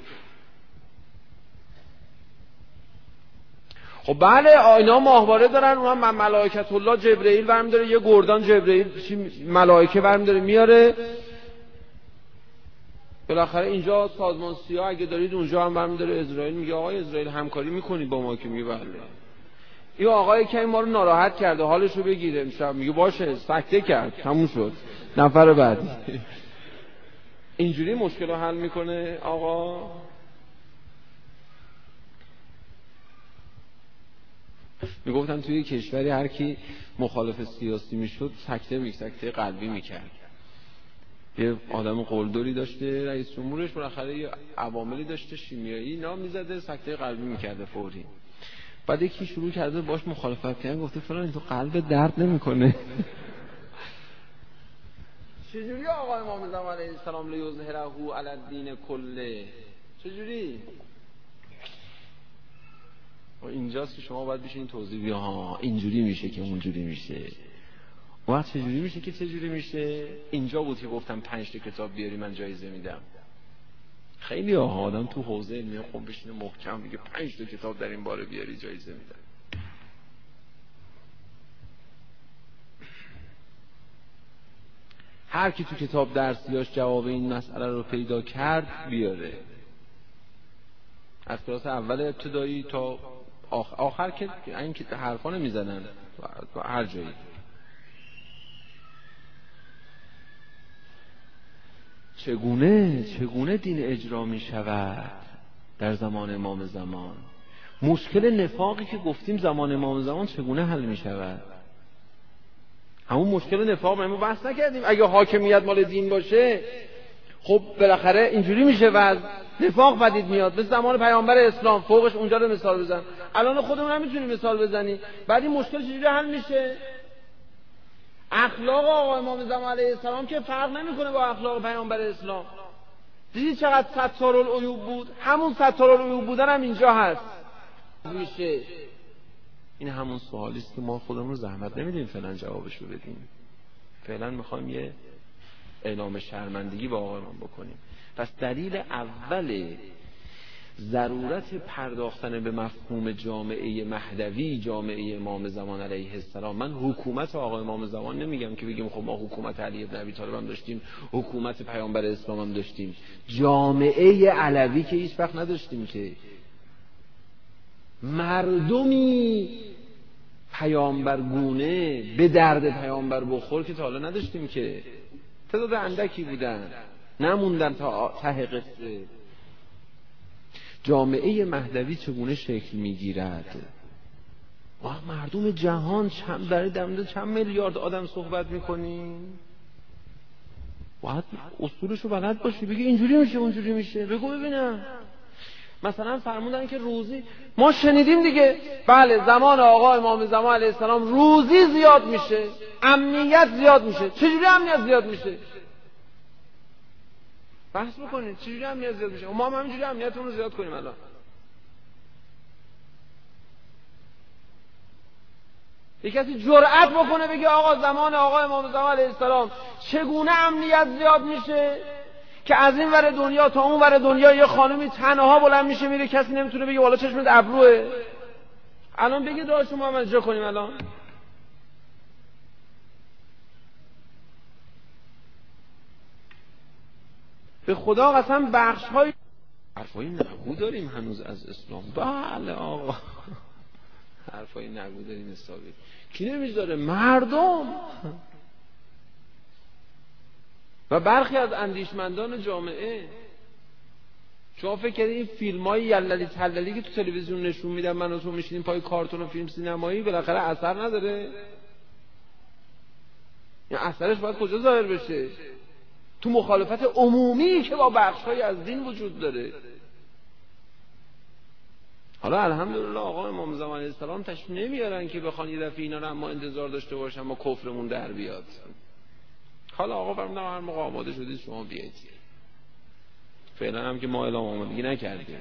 خب بله اینا ماهواره دارن، اونها ملائکت الله جبرئیل برمی داره، یه گردان جبرئیل ملائکه برمی داره میاره. بالاخره اینجا سازمان سیاه اگه دارید اونجا هم برمی داره اسرائیل، میگه آقای اسرائیل همکاری میکنی با ما؟ که میگه بله. این آقای که ما رو ناراحت کرده حالشو بگیره امشب، میگه باشه سکته کرد تموم شد نفر بعدی. اینجوری مشکل رو حل میکنه آقا. میگفتن توی کشوری هر کی مخالف سیاسی میشد سکته می سکته قلبی میکرد. یه آدم قلدری داشته رئیس جمهورش، بالاخره یه عواملی داشته شیمیایی، نام میزده سکته قلبی میکرده فوری. بعد یکی شروع کرده باش مخالفت کردن، گفته فلان این تو قلب درد نمیکنه. چجوری آقا امام زمان علیه السلام لیظهره علی الدین کله؟ چجوری؟ و اینجاست که شما باید بشین توضیح بیا ها اینجوری میشه که اونجوری میشه. وقت چجوری میشه که چجوری میشه؟ اینجا بود که گفتم پنج تا کتاب بیاری من جایزه میدم. خیلی ها آدم تو حوزه علمی خوب بشینه محکم بگه پنج تا کتاب در این باره بیاری جایزه میدم. هر کی تو کتاب درسیاش جواب این مسئله رو پیدا کرد بیاره، از کلاس اول ابتدایی تا آخر, آخر که این که حرفا نمیزنن تو هر جایی. چگونه چگونه دین اجرا می شود در زمان امام زمان؟ مشکل نفاقی که گفتیم زمان امام زمان چگونه حل می شود؟ همون مشکل نفاق ما بحث نکردیم. اگه حاکمیت مال دین باشه خب بالاخره اینجوری میشه و نفاق پدید میاد. مثل زمان پیامبر اسلام، فوقش اونجا رو مثال بزن. الان خودمون هم میتونیم مثال بزنیم. بعد این مشکل چجوری حل میشه؟ اخلاق آقا امام زمان علیه السلام که فرق نمیکنه با اخلاق پیامبر اسلام. دیدی چقدر ستارالعیوب بود؟ همون ستارالعیوب بودن هم اینجا هست. میشه این همون سوالی است که ما خودمون زحمت نمیدیم فعلا جوابش رو بدیم. فعلا میخوایم یه اعلام شرمندگی با آقایان بکنیم. پس دلیل اول ضرورت پرداختن به مفهوم جامعه مهدوی، جامعه امام زمان علیه السلام، من حکومت آقا امام زمان نمیگم که بگیم خب ما حکومت علی بن ابی طالب هم داشتیم، حکومت پیامبر اسلام هم داشتیم، جامعه علوی که هیچ وقت نداشتیم، که مردمی پیامبرگونه به درد پیامبر بخور که تا حالا نداشتیم، که تعداد اندکی بودن، نموندن تا ته قصه. جامعه مهدوی چگونه شکل میگیرد؟ ما مردم جهان چند در دمده چند میلیارد آدم صحبت میکنیم، باید اصولشو بلد باشی، بگی اینجوری میشه اونجوری میشه، بگو ببینم. مثلا فرمودن که روزی، ما شنیدیم دیگه، بله زمان آقا امام زمان علیه السلام روزی زیاد میشه، امنیت زیاد میشه. چجوری امنیت زیاد میشه؟ بحث بکنید چجوری امنیت زیاد میشه. ما هم همینجوری امنیتمون رو زیاد کنیم. الان یک کسی جرأت بکنه بگه آقا زمان آقا امام زمان علیه السلام چگونه امنیت زیاد میشه که از این ور دنیا تا اون ور دنیا یه خانمی تنها بلند میشه میره، کسی نمیتونه بگه والا چشمت ابروه. الان بگه داشت ما هم اجرا کنیم. الان به خدا قسم بخش های حرفای نگو داریم هنوز از اسلام. بله آقا حرفای نگو داریم حسابی. کی نمیذاره؟ مردم و برخی از اندیشمندان جامعه. شما فکر کردید این فیلمای یللی تللی که تو تلویزیون نشون میدن من و تو میشینیم پای کارتون و فیلم سینمایی بالاخره اثر نداره؟ یا اثرش باید کجا ظاهر بشه؟ تو مخالفت عمومی که با بخش‌های از دین وجود داره. حالا الحمدلله آقا امام زمان علیه السلام تشریف نمیارن که بخوان یه دفعه اینا رو اما انتظار داشته باشن ما کفرمون در بیاد. حالا آقا فرمودن هر موقع آماده شدید شما بیایید. فعلا هم که ما اعلام آمادگی نکردیم.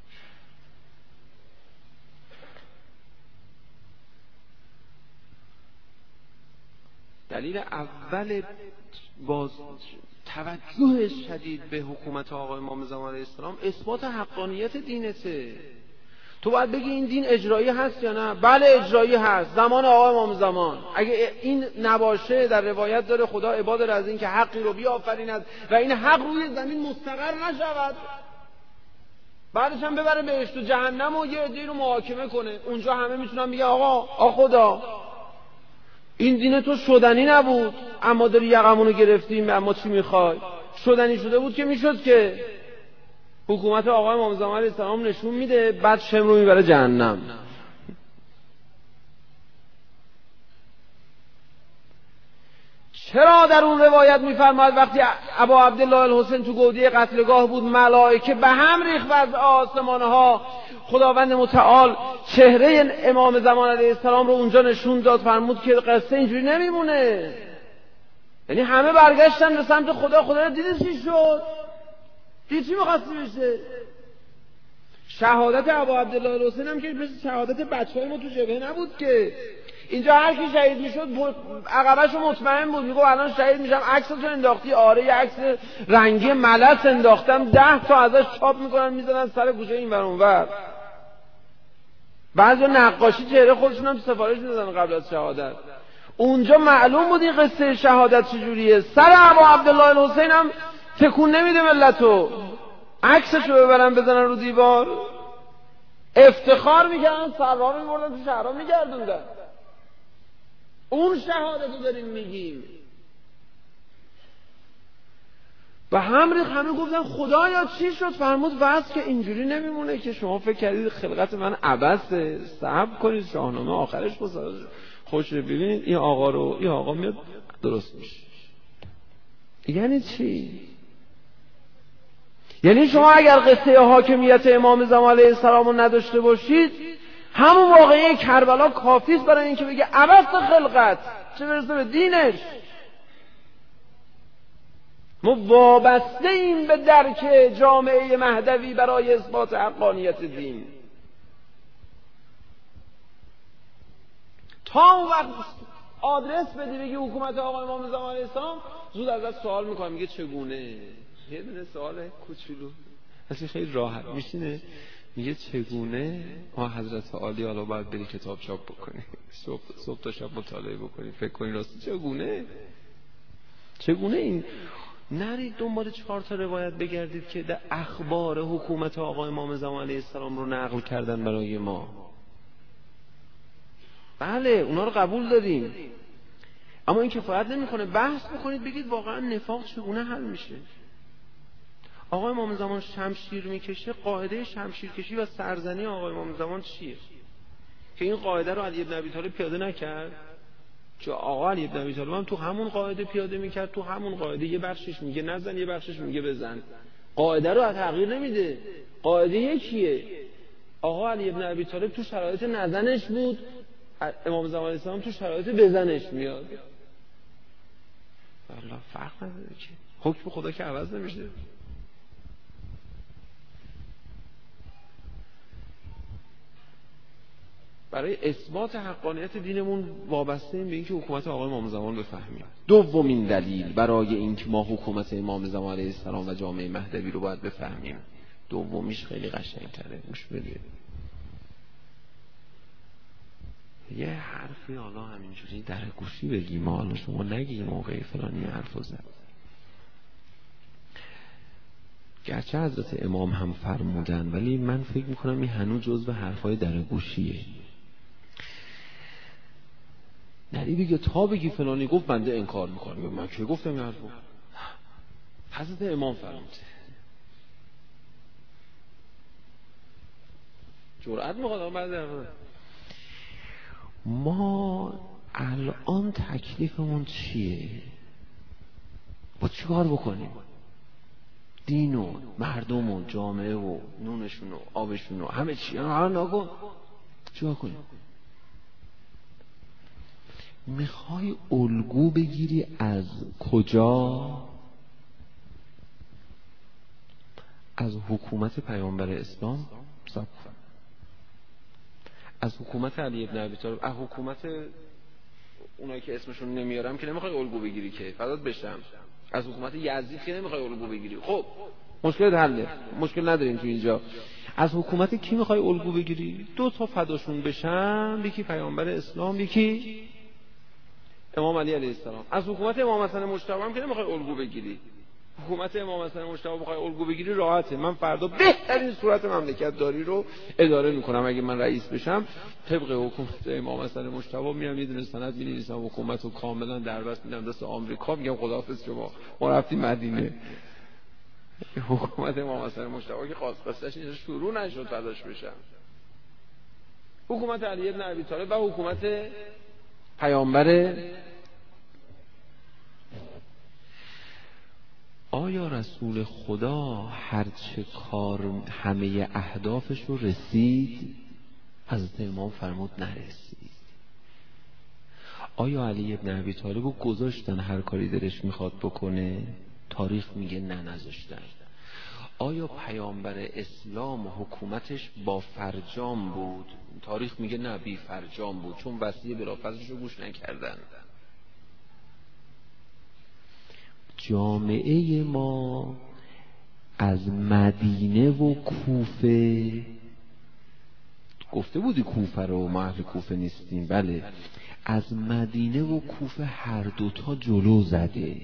دلیل اول باز توجه شدید به حکومت آقا امام زمان علیه السلام اثبات حقانیت دینته. تو باید بگی این دین اجرایی هست یا نه؟ بله اجرایی هست. زمان آقا امام زمان اگه این نباشه در روایت داره خدا عباد داره از این که حقی رو بیافریند و این حق روی زمین مستقر نشود، بعدش هم ببره بهشت و جهنم و یه عده‌ای رو محاکمه کنه. اونجا همه میتونن بگن آقا آ خدا این دین تو شدنی نبود اما داری یقمونو گرفتیم، اما چی میخوای؟ شدنی شده بود که میشد که. حکومت آقا امام زمان علیه السلام نشون میده، بعد شم رو میبره جهنم. چرا در اون روایت میفرماید وقتی ابا عبدالله الحسین تو گودی قتلگاه بود ملائکه به هم ریخت از آسمانها، خداوند متعال چهره امام زمان علیه السلام رو اونجا نشون داد، فرمود که قصه اینجوری نمیمونه. یعنی همه برگشتن به سمت خدا. خدا دیدی چی شد؟ دیدی چی می‌خواستی بشه؟ شهادت ابا عبدالله الحسین هم که مثل شهادت بچه‌های ما تو جبهه نبود که. اینجا هر کی شهید میشد عقبه‌شو مطمئن بود، میگه الان شهید میشم. عکسشو انداختی؟ آره یه عکس رنگی ملس انداختم، ده تا ازش چاپ میکنن میذارن سر گوشه این ور اون ور. بعضی نقاشی چهره خودشون هم سفارش میدادن قبل از شهادت. اونجا معلوم بود این قصه شهادت چجوریه. سر ابا عبدالله الحسین هم تکون نمیده ملتو، عکسشو ببرن بزنن رو دیوار. افتخار میکردن، سرها رو میبردن تو شهرها میگردوندن. اون شهادتو داریم میگیم. و همریخ همه گفتن خدایا چی شد؟ فرمود واسه که اینجوری نمیمونه که شما فکر کردید خلقت من عبثه، صبر کنید شاهنامه آخرش بسازه. خوش ببینید این آقا رو، این آقا میاد درست میشه. یعنی چی؟ یعنی شما اگر قصه حاکمیت امام زمان علیه السلام رو نداشته باشید، همون واقعه کربلا کافیست برای اینکه بگه عبث خلقت، چه برسه به دینش. ما وابسته ایم به درک جامعه مهدوی برای اثبات حقانیت دین. تا اون وقت آدرس بدی بگی حکومت آقا امام زمان علیه السلام، زود ازت سوال میکنم، میگه چگونه؟ یه دونه سوال کوچولو اصلا خیلی راحت میشینه، میگه چگونه؟ ما حضرت عالی حالا باید بری کتاب چاپ بکنی، صبح, صبح تا شب مطالعه بکنی، فکر کنی راستی چگونه؟ چگونه این؟ نرید دنبال چهار تا روایت بگردید که در اخبار حکومت آقا امام زمان علیه السلام رو نقل کردن برای ما. بله اونا رو قبول داریم، اما این کفایت نمیکنه. بحث بکنید بگید واقعا نفاق چگونه حل میشه. آقا امام زمان شمشیر میکشه، قاعده شمشیر کشی و سرزنی آقا امام زمان چیه؟ که این قاعده رو علی بن ابی طالب پیاده نکرد؟ چه آقا علی بن ابی طالب هم تو همون قاعده پیاده میکرد، تو همون قاعده یه بخشش میگه نزن، یه بخشش میگه بزن، قاعده رو تغییر نمیده، قاعده یکیه. آقا علی بن ابی طالب تو شرایط نزنش بود، امام زمان علیه السلام تو شرایط بزنش میاد. والله فرق نداره که حکم خدا که عوض نمیشه. برای اثبات حقانیت دینمون وابسته این به اینکه حکومت آقای امام زمان بفهمیم. دومین دلیل برای اینکه ما حکومت امام زمان علیه السلام و جامعه مهدوی رو باید بفهمیم، دومیش خیلی قشنگ‌تره. گوش بدید. یه حرفی حالا همینجوری در گوشی بگیم، حالا شما نگی موقعی فلانی حرفو زد. گرچه حضرت امام هم فرمودن، ولی من فکر میکنم این هنوز جزو حرفای در گوشیه. نری بگه تا بگی فلانی گفت بنده انکار میکنم. من که گفتم این حرفو؟ حضرت امام فرموده. جرأت میخواد بعد حرفه. ما الان تکلیفمون چیه؟ با چی کار بکنیم؟ دین و مردم و جامعه و نونشون و آبشون و همه چی الان نکن. چی کنیم؟ میخوای الگو بگیری از کجا؟ از حکومت پیامبر اسلام؟ صبر کن. از حکومت علی بن ابی طالب، از حکومت اونایی که اسمشون نمیارم که نمیخوای الگو بگیری که فدات بشم، از حکومت یزید که نمیخوای الگو بگیری. خب مشکل حله، مشکل نداریم تو اینجا. از حکومت کی میخوای الگو بگیری؟ دو تا فداشون بشم، یکی پیامبر اسلام، یکی امام علی علیه السلام. از حکومت امام حسن مجتبی هم که نمیخوای الگو بگیری. حکومت امام حسن مجتبی بخوای الگو بگیری راحته. من فردا بهترین صورت مملکت داری رو اداره میکنم. اگه من رئیس بشم طبق حکومت امام حسن مجتبی میام یه دونه سند می‌نویسم، حکومت رو کاملا دربست میدم دست آمریکا، میگم خداحافظ شما، ما رفتیم مدینه. حکومت امام حسن مجتبی که خاص خاصش اینجا شروع نشد فداش بشم. حکومت علی بن ابی طالب و حکومت پیامبر. آیا رسول خدا هرچه کار همه اهدافش رو رسید؟ حضرت امام فرمود نرسید. آیا علی بن ابی طالب رو گذاشتن هر کاری دلش میخواد بکنه؟ تاریخ میگه نه نذاشتن. آیا پیامبر اسلام و حکومتش با فرجام بود؟ تاریخ میگه نه بی فرجام بود، چون وصیه بلافاصله‌اش رو گوش نکردن. جامعه ما از مدینه و کوفه، گفته بودی کوفه رو، ما اهل کوفه نیستیم، بله، از مدینه و کوفه هر دوتا جلو زده.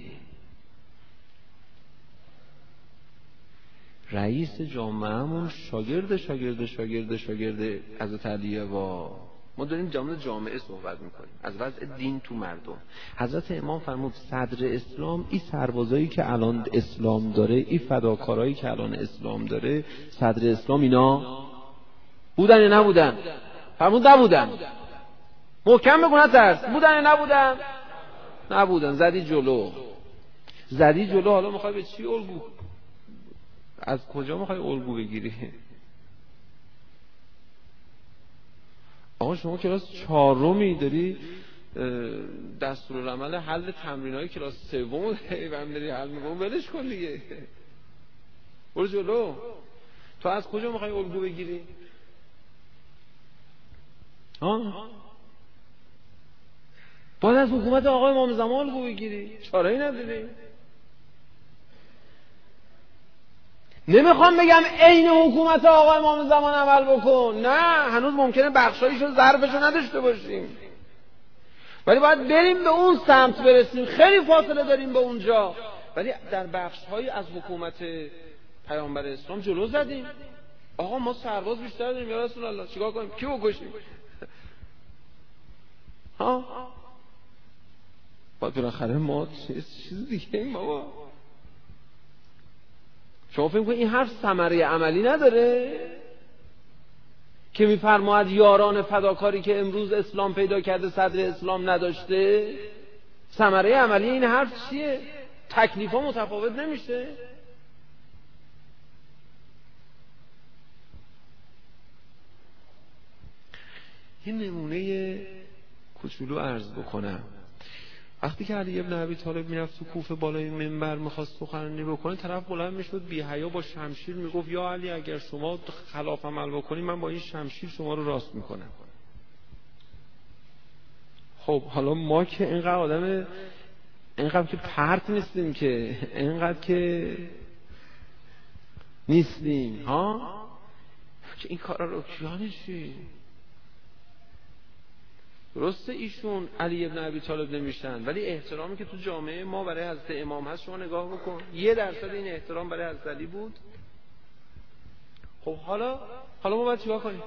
رئیس جامعهمون شاگرد شاگرد شاگرد شاگرد حضرت علیه و ما داریم جامعه جامعه صحبت میکنیم از وضع دین تو مردم. حضرت امام فرمود صدر اسلام، این سربازایی که الان اسلام داره، این فداکارایی که الان اسلام داره، صدر اسلام اینا بودن یا نبودن؟ فرمود نبودن. محکم بگو نترس. بودن یا نبودن؟ نبودن. زدی جلو، زدی جلو. حالا میخوای به چی الگو؟ از کجا میخوای الگو بگیری؟ آقا شما کلاس چهارمی داری دستورالعمل حل تمرینای کلاس سوم هم داری حل میکنی، ولش کن دیگه، برو جلو. تو از کجا میخوای الگو بگیری؟ ها؟ باید از حکومت آقای امام زمان الگو بگیری، چاره‌ای نداری. نمیخوام بگم عین حکومت آقای امام زمان عمل بکن، نه، هنوز ممکنه بخشایشو ظرفشو نداشته باشیم، ولی باید بریم به اون سمت برسیم. خیلی فاصله داریم به اونجا، ولی در بخش‌های از حکومت پیامبر اسلام جلو زدیم. آقا ما سرباز بیشتر داریم یا رسول الله، چیکار کنیم؟ کی بکشیم؟ ها؟ باید بالاخره ما چیز دیگه ایم بابا. شما فکر کنید این حرف ثمره عملی نداره؟ که میفرماید یاران فداکاری که امروز اسلام پیدا کرده صدر اسلام نداشته. ثمره عملی این حرف چیه؟ تکلیفا متفاوت نمیشه؟ یه نمونه کوچولو عرض بکنم. وقتی که علی ابن ابی طالب میرفت تو کوفه بالای منبر میخواست سخنرانی بکنه، طرف بلند میشد بی حیا با شمشیر میگفت یا علی اگر شما خلاف عمل بکنی من با این شمشیر شما رو راست میکنم. خب حالا ما که اینقدر آدم اینقدر که پرت نیستیم، که اینقدر که نیستیم ها که این کارا رو کیانه چی؟ درسته ایشون علی ابن ابی طالب نمیشن، ولی احترامی که تو جامعه ما برای حضرت امام هست شما نگاه بکن، یه درصد این احترام برای حضرت علی بود. خب حالا حالا ما باید چیکار کنیم؟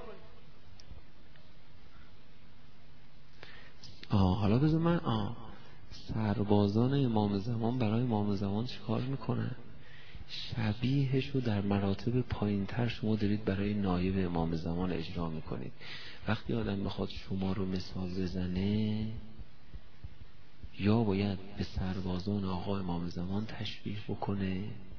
آه حالا بذار من آه سربازان امام زمان برای امام زمان چیکار میکنن؟ شبیهشو در مراتب پایینتر شما دارید برای نایب امام زمان اجرا میکنید. وقتی آدم میخواد شما رو مثال بزنه، یا باید به سربازان آقا امام زمان تشبیه بکنه.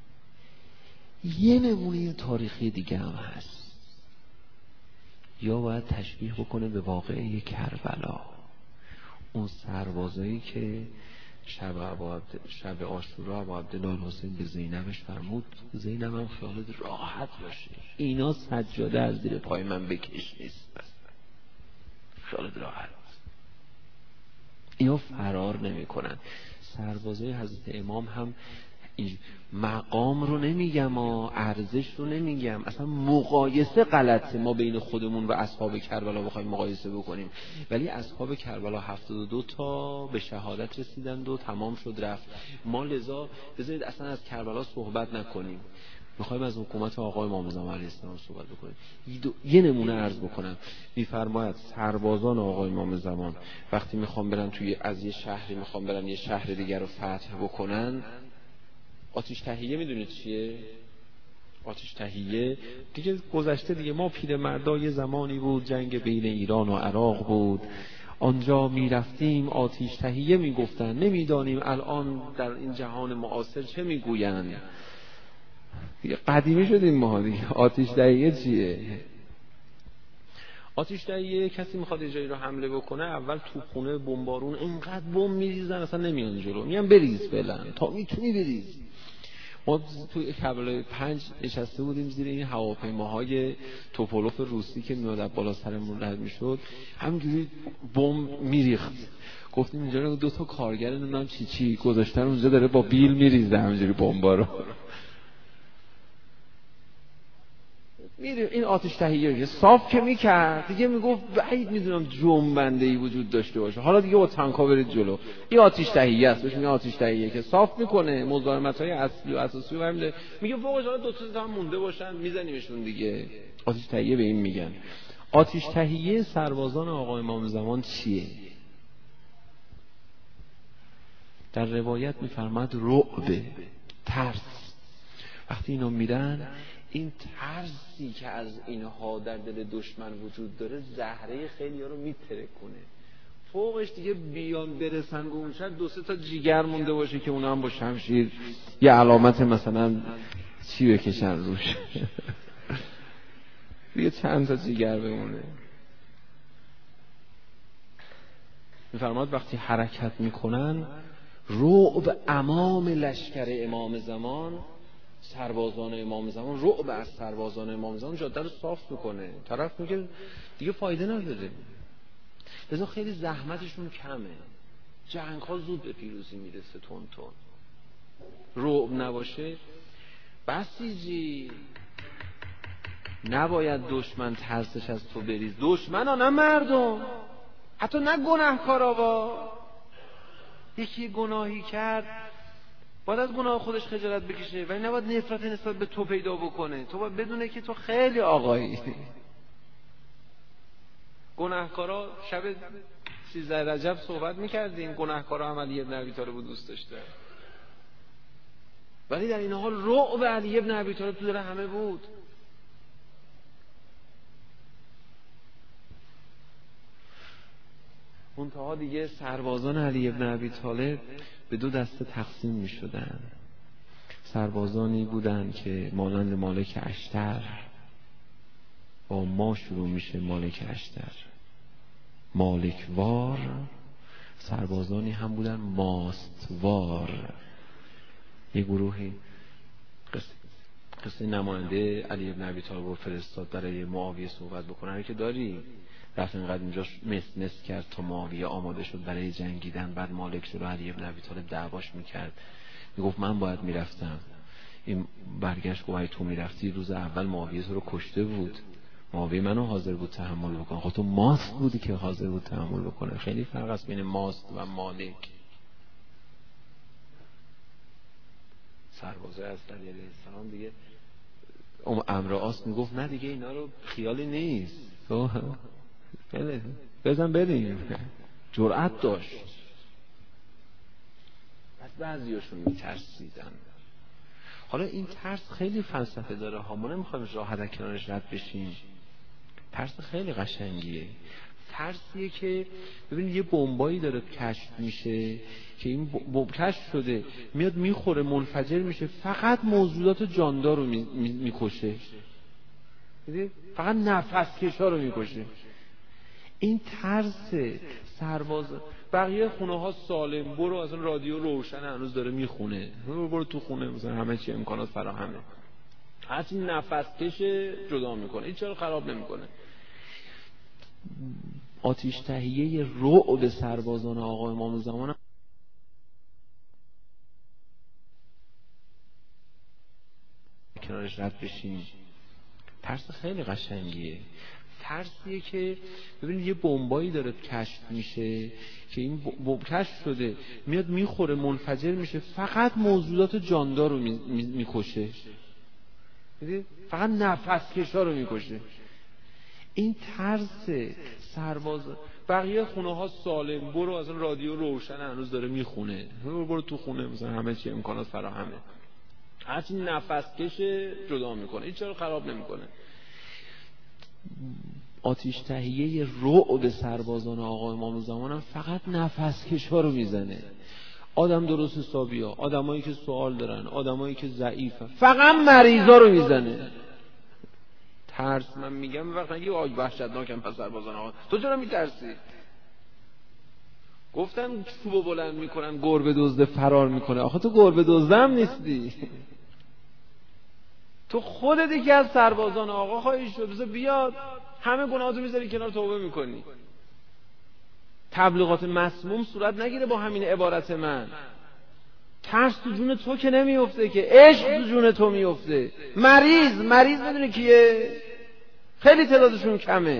یه نمونه تاریخی دیگه هم هست، یا باید تشبیه بکنه به واقعه کربلا. اون سربازایی که شب عباد شب عاشورا ابو عبدالله حسین به زینبش فرمود زینب هم خیالت راحت باشه، اینا سجاده از زیر پای من بکش نیست، خیالت راحت. اینا فرار نمی کنن. سربازای حضرت امام هم مقام رو نمیگم و ارزش رو نمیگم، اصلا مقایسه غلطه. ما بین خودمون و اصحاب کربلا بخوایم مقایسه بکنیم، ولی اصحاب کربلا هفتاد و دو تا به شهادت رسیدند و تمام شد رفت. ما لذا بذارید اصلا از کربلا صحبت نکنیم، میخوایم از حکومت آقای امام زمان علیه السلام صحبت بکنیم. یه نمونه عرض بکنم. میفرماید سربازان آقای امام زمان وقتی میخوام برن توی از یه شهری میخوام برن یه شهر دیگر رو فتح بکنن، آتش تهیه میدونید چیه؟ آتش تهیه دیگه گذشته دیگه. ما پیرمردا یه زمانی بود جنگ بین ایران و عراق بود، آنجا میرفتیم آتش تهیه میگفتن، نمیدانیم الان در این جهان معاصر چه میگویند. قدیمی شدیم ما دیگه. آتش تهیه چیه؟ آتش تهیه کسی میخواد یه جایی رو حمله بکنه، اول توپخونه بمبارون اینقدر بمب میریزن اصلا نمیان جلو، میگن بریز فعلا تا میتونی بریز. ما توی کربلای پنج نشسته بودیم زیر این هواپیماهای توپولوف روسی که میاد بالا سرمون رد میشد، همینجوری بمب میریخت. گفتیم اینجا دو تا کارگر نمیدونم چی چی گذاشتن اونجا داره با بیل میریزه همینجوری بمبا رو. میره این آتش تهیه صاف که میکرد دیگه میگفت بعید میدونم جنبنده ای وجود داشته باشه، حالا دیگه با تانکا برید جلو. این آتش تهیه است، بهش میگن آتش تهیه که صاف میکنه مزاحمت های اصلی و اساسی رو میده. میگه فوقش حالا دو تا هم مونده باشن میزنیمشون دیگه. آتش تهیه به این میگن. آتش تهیه سربازان آقا امام زمان چیه؟ در روایت میفرماد رعب، ترس. وقتی اینا میرن این ترسی که از اینها در دل دشمن وجود داره زهره خیلی ها رو میترکونه. فوقش دیگه بیان برسن به اون شب دو سه تا جیگر مونده باشه که اونا هم با شمشیر یه علامت مثلا چی بکشن روش دیگه چند تا جیگر بمونه. میفرماد وقتی حرکت میکنن رعب امام لشکر امام زمان، سربازان امام زمان، رعب از سربازان امام زمان جاده رو صاف میکنه. طرف میگه دیگه فایده نداره، لذا خیلی زحمتشون کمه، جنگ ها زود به پیروزی میرسه. تون تون رعب نباشه بسیجی نباید دشمن ترسش از تو بریز. دشمن ها نه مردم، حتی نه گناهکارا. با یکی گناهی کرد باید از گناه خودش خجالت بکشه، ولی نباید نفرت نسبت به تو پیدا بکنه. تو باید بدونه که تو خیلی آقایی. گناهکارا شب سیزده رجب صحبت میکردیم، گناهکارا هم علی بن ابی طالب رو دوست داشته، ولی در این حال رعب علی بن ابی طالب تو دل همه بود. منتها دیگه سربازان علی بن ابی طالب به دو دسته تقسیم می شدن. سربازانی بودن که مانند مالک اشتر، با ما شروع میشه مالک اشتر، مالکوار. سربازانی هم بودن ماستوار. یه گروهی قصه, قصه نماینده علی بن ابی طالب رو فرستاد برای معاویه صحبت بکنه که داری رفت اینقدر اینجا مس مس کرد تا معاویه آماده شد برای جنگیدن. بعد مالک شد و علی بن ابی طالب دعواش میکرد، میگفت من باید میرفتم. این برگشت گفت تو میرفتی روز اول معاویه تو رو کشته بود، معاویه منو حاضر بود تحمل بکنه، خب تو ماست بودی که حاضر بود تحمل بکنه. خیلی فرق است بین ماست و مالک. سربازای از علیه السلام دیگه ام امر آس میگفت نه دیگه اینا رو خیالی نیست، تو بله بزن بریم. جرأت داشت. بعد بعضیاشون میترسیدن. حالا این ترس خیلی فلسفه داره ها، ما نمیخوایم راحت کنارش رد بشیم. ترس خیلی قشنگیه. ترسیه که ببینید یه بمبایی داره کشف میشه که این بمب کشف شده میاد میخوره منفجر میشه، فقط موجودات جاندار رو میکشه، می فقط نفس کشا رو میکشه. این ترس سرباز. بقیه خونه ها سالم، برو از اون رادیو روشن هنوز داره میخونه، برو, برو تو خونه مثلا همه چی امکانات فراهمه، هرچی نفس کشه جدا میکنه، این چرا خراب نمیکنه. آتش تهیه رعب سربازان آقا امام زمان کنارش رد بشیم. ترس خیلی قشنگیه. ترسیه که ببینید یه بمبایی داره کشف میشه که این بمب کشف شده میاد میخوره منفجر میشه، فقط موجودات جاندار رو میکشه، می فقط نفس کشا رو میکشه. این ترس سرباز. بقیه خونه ها سالم، برو از اون رادیو روشن هنوز داره میخونه، برو, برو تو خونه مثلا همه چی امکانات فراهمه، هرچی نفس کشه جدا میکنه، این چرا خراب نمیکنه. آتش تهیه رعب سربازان آقا امام زمان هم فقط نفس کشا رو میزنه. آدم درست حسابی ها، آدمایی که سوال دارن، آدمایی که ضعیفن، فقط مریضا رو میزنه. ترس من میگم وقت نگی آی وحشتناکم پس سربازان آقا، تو چرا میترسی؟ گفتن چوبو بلند میکنن گربه دزده فرار میکنه، آخه تو گربه دزده هم نیستی، تو خودت یکی از سربازان آقا خواهی شد. بذار بیاد همه گناهاتو میذاری کنار، توبه میکنی. تبلیغات مسموم صورت نگیره با همین عبارت من. ترس تو جون تو که نمیفته که، عشق تو جون تو میفته. مریض مریض بدونه کیه؟ خیلی تعدادشون کمه.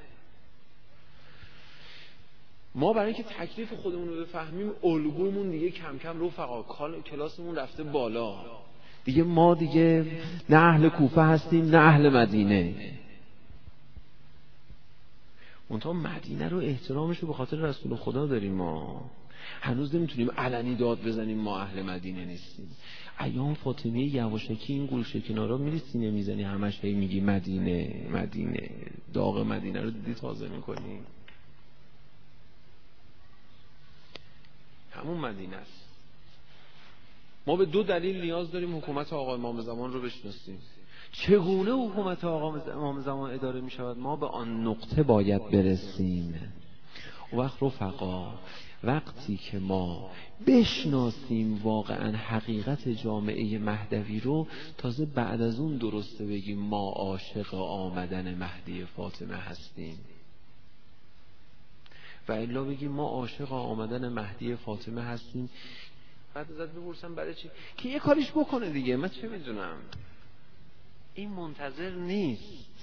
ما برای اینکه تکلیف خودمون رو بفهمیم الگومون دیگه کم کم رفقا کلاسمون رفته بالا دیگه. ما دیگه نه اهل کوفه هستیم نه اهل مدینه. منتها مدینه رو احترامش رو به خاطر رسول خدا داریم. ما هنوز نمیتونیم علنی داد بزنیم ما اهل مدینه نیستیم. ایام فاطمه یواشکی این گوشه کنارا میری سینه میزنی همش هی میگی مدینه مدینه، داغ مدینه رو دیدی تازه میکنی. همون مدینه است. ما به دو دلیل نیاز داریم حکومت آقا امام زمان رو بشناسیم. چگونه حکومت آقا امام زمان اداره می شود؟ ما به آن نقطه باید برسیم. و وقت رفقا، وقتی که ما بشناسیم واقعا حقیقت جامعه مهدوی رو، تازه بعد از اون درسته بگیم ما عاشق آمدن مهدی فاطمه هستیم. و الا بگیم ما عاشق آمدن مهدی فاطمه هستیم، بعد ازت بپرسم برای چی؟ که یه کاریش بکنه دیگه، من چه میدونم. این منتظر نیست،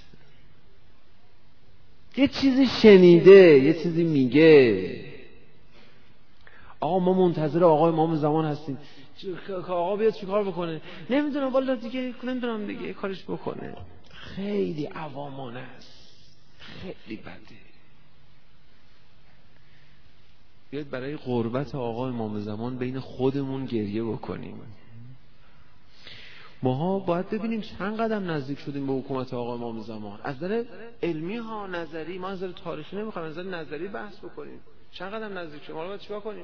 یه چیزی شنیده، یه چیزی میگه. آقا ما منتظر آقا امام زمان هستیم که آقا بیاد چیکار بکنه؟ نمیدونم والا دیگه، نمیدونم دیگه کارش بکنه. خیلی عوامانه است، خیلی بده. بیاد برای قربت آقا امام زمان بین خودمون گریه بکنیم. ماها باید ببینیم چند قدم نزدیک شدیم به حکومت آقا امام زمان. از نظر علمی ها، نظری، ما از نظر تاریخی نمیخوایم، از نظر نظری بحث بکنیم. چند قدم نزدیک شدیم، حالا باید چیکار کنیم؟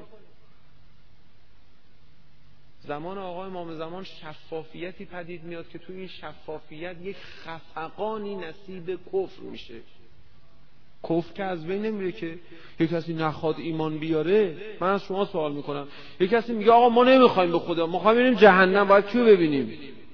زمان آقا امام زمان شفافیتی پدید میاد که تو این شفافیت یک خفقانی نصیب کفر میشه. کفر که از بین نمیره که یک کسی نخواد ایمان بیاره. من از شما سوال میکنم، یک کسی میگه آقا ما نمیخوایم به خدا، ما خواهیم بریم جهنم، باید کیو ببینیم؟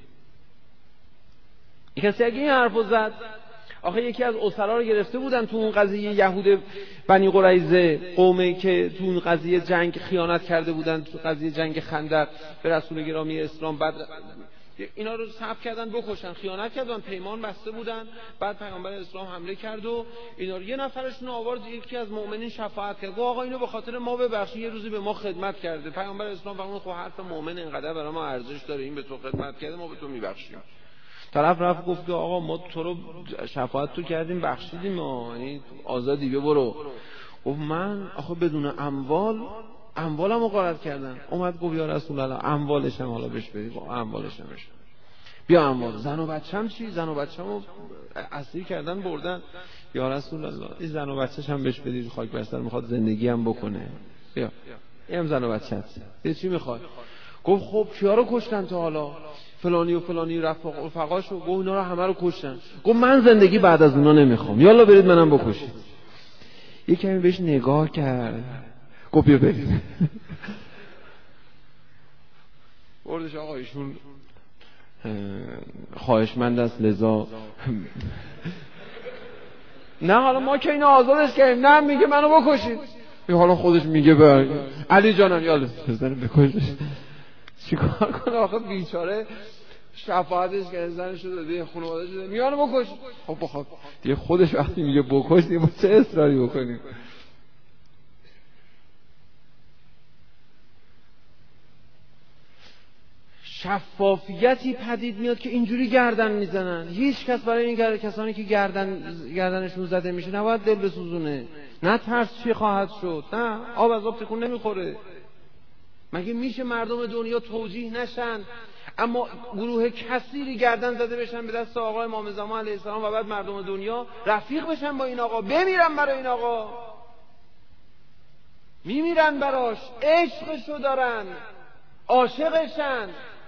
یک کسی اگه این حرفو زد، آخه یکی از اسرا رو گرفته بودن تو اون قضیه یهود بنی قریظه، قومی که تو اون قضیه جنگ خیانت کرده بودن، تو قضیه جنگ خندق به رسول گرامی اسلام، بعد اینا رو ثبت کردن بکشن، خیانت کردن، پیمان بسته بودن، بعد پیامبر اسلام حمله کرد و اینا رو، یه نفرشون آورد یکی از مؤمنین شفاعت کرد، گفت آقا اینو به خاطر ما ببخشید، یه روزی به ما خدمت کرده. پیامبر اسلام فرمود خب حرف مؤمن اینقدر برای ما ارزش داره، این به تو خدمت کرده، ما به تو میبخشیم. طرف رفت گفت که آقا ما تو رو شفاعت تو کردیم، بخشیدیم، یعنی آزادی، بیا برو. گفت من آخه بدون اموال اموالمو غارت کردن. اومد گفت یا رسول الله اموالشم حالا بهش بدید. اموالشم بشه بیا اموال. زن و بچه‌م چی؟ زن و بچه‌مو اسیر کردن بردن. یا رسول الله این زن و بچه‌ش هم بهش بدید، خاک بر سر، میخواد زندگی هم بکنه. بیا اینم زن و بچه‌ت. یه چی میخواد؟ گفت خب کیا رو کشتن تا حالا؟ فلانی و فلانی رفقا رفقاشو. گفت اینا رو همه رو کشتن. گفت من زندگی بعد از اونا نمیخوام، یالا برید منم بکشید. یه کمی بهش نگاه کرد، گفت بیا برید. بردش آقا ایشون خواهشمند است، لذا نه حالا ما که اینو آزادش کردیم، نه میگه منو بکشید. حالا خودش میگه بر علی جانم یالا بزنه بکشش. چیکار کنه آخه بیچاره؟ شفاعتش کرده، زنش رو داده، خانواده‌اش داده، میانو بکش. خب بخواد دیگه خودش وقتی میگه بکش، دیگه چه اصراری بکنیم؟ شفافیتی پدید میاد که اینجوری گردن میزنن. هیچ کس برای این کسانی که گردن گردنشون زده میشه نباید دل بسوزونه. نه ترس چی خواهد شد، نه آب از آب تکون نمیخوره. مگه میشه مردم دنیا توجیه نشن، اما گروه کثیری گردن زده بشن به دست آقا امام زمان علیه السلام و بعد مردم دنیا رفیق بشن با این آقا، بمیرن برای این آقا، میمیرن براش، عشقشو دارن، عاشقشن.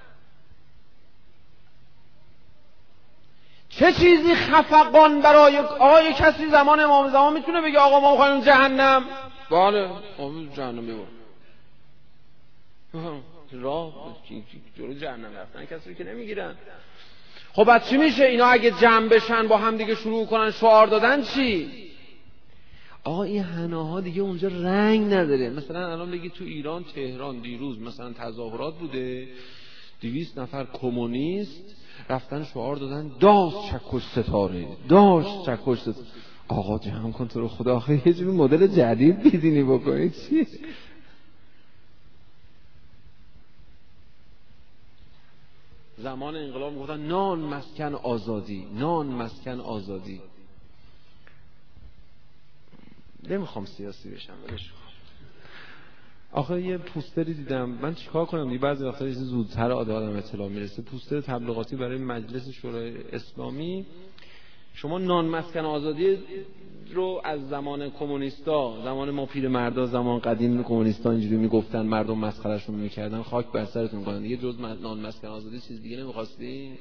چه چیزی خفقان برای آقا؟ یک کسی زمان امام زمان میتونه بگه آقا ما میخوایم جهنم؟ بله امام جهنم ببر راه جلو جهنم رفتن کسی که نمیگیرن. خب بعد چی میشه؟ اینا اگه جمع بشن با هم دیگه شروع کنن شعار دادن چی؟ آقا این حناها دیگه اونجا رنگ نداره. مثلا الان بگی تو ایران تهران دیروز مثلا تظاهرات بوده، دویست نفر کمونیست رفتن شعار دادن داش چکش ستاره، داش چکش ستاره. آقا جمع کن تو رو خدا، آخه یه جوری مدل جدید بیدینی بکنید چی؟ زمان انقلاب گفتن نان مسکن آزادی، نان مسکن آزادی. نمیخوام سیاسی بشم ولش کن. آخه یه پوستری دیدم، من چیکار کنم دیگه، بعضی وقتا یه زودتر آدم اطلاع میرسه. پوستر تبلیغاتی برای مجلس شورای اسلامی شما نان مسکن آزادی رو از زمان کمونیستا، زمان ما پیرمردا، زمان قدیم کمونیستا اینجوری میگفتن، مردم مسخرهشون میکردن، خاک بر سرتون کنن دیگه. جز نان مسکن آزادی چیز دیگه نمیخواستی؟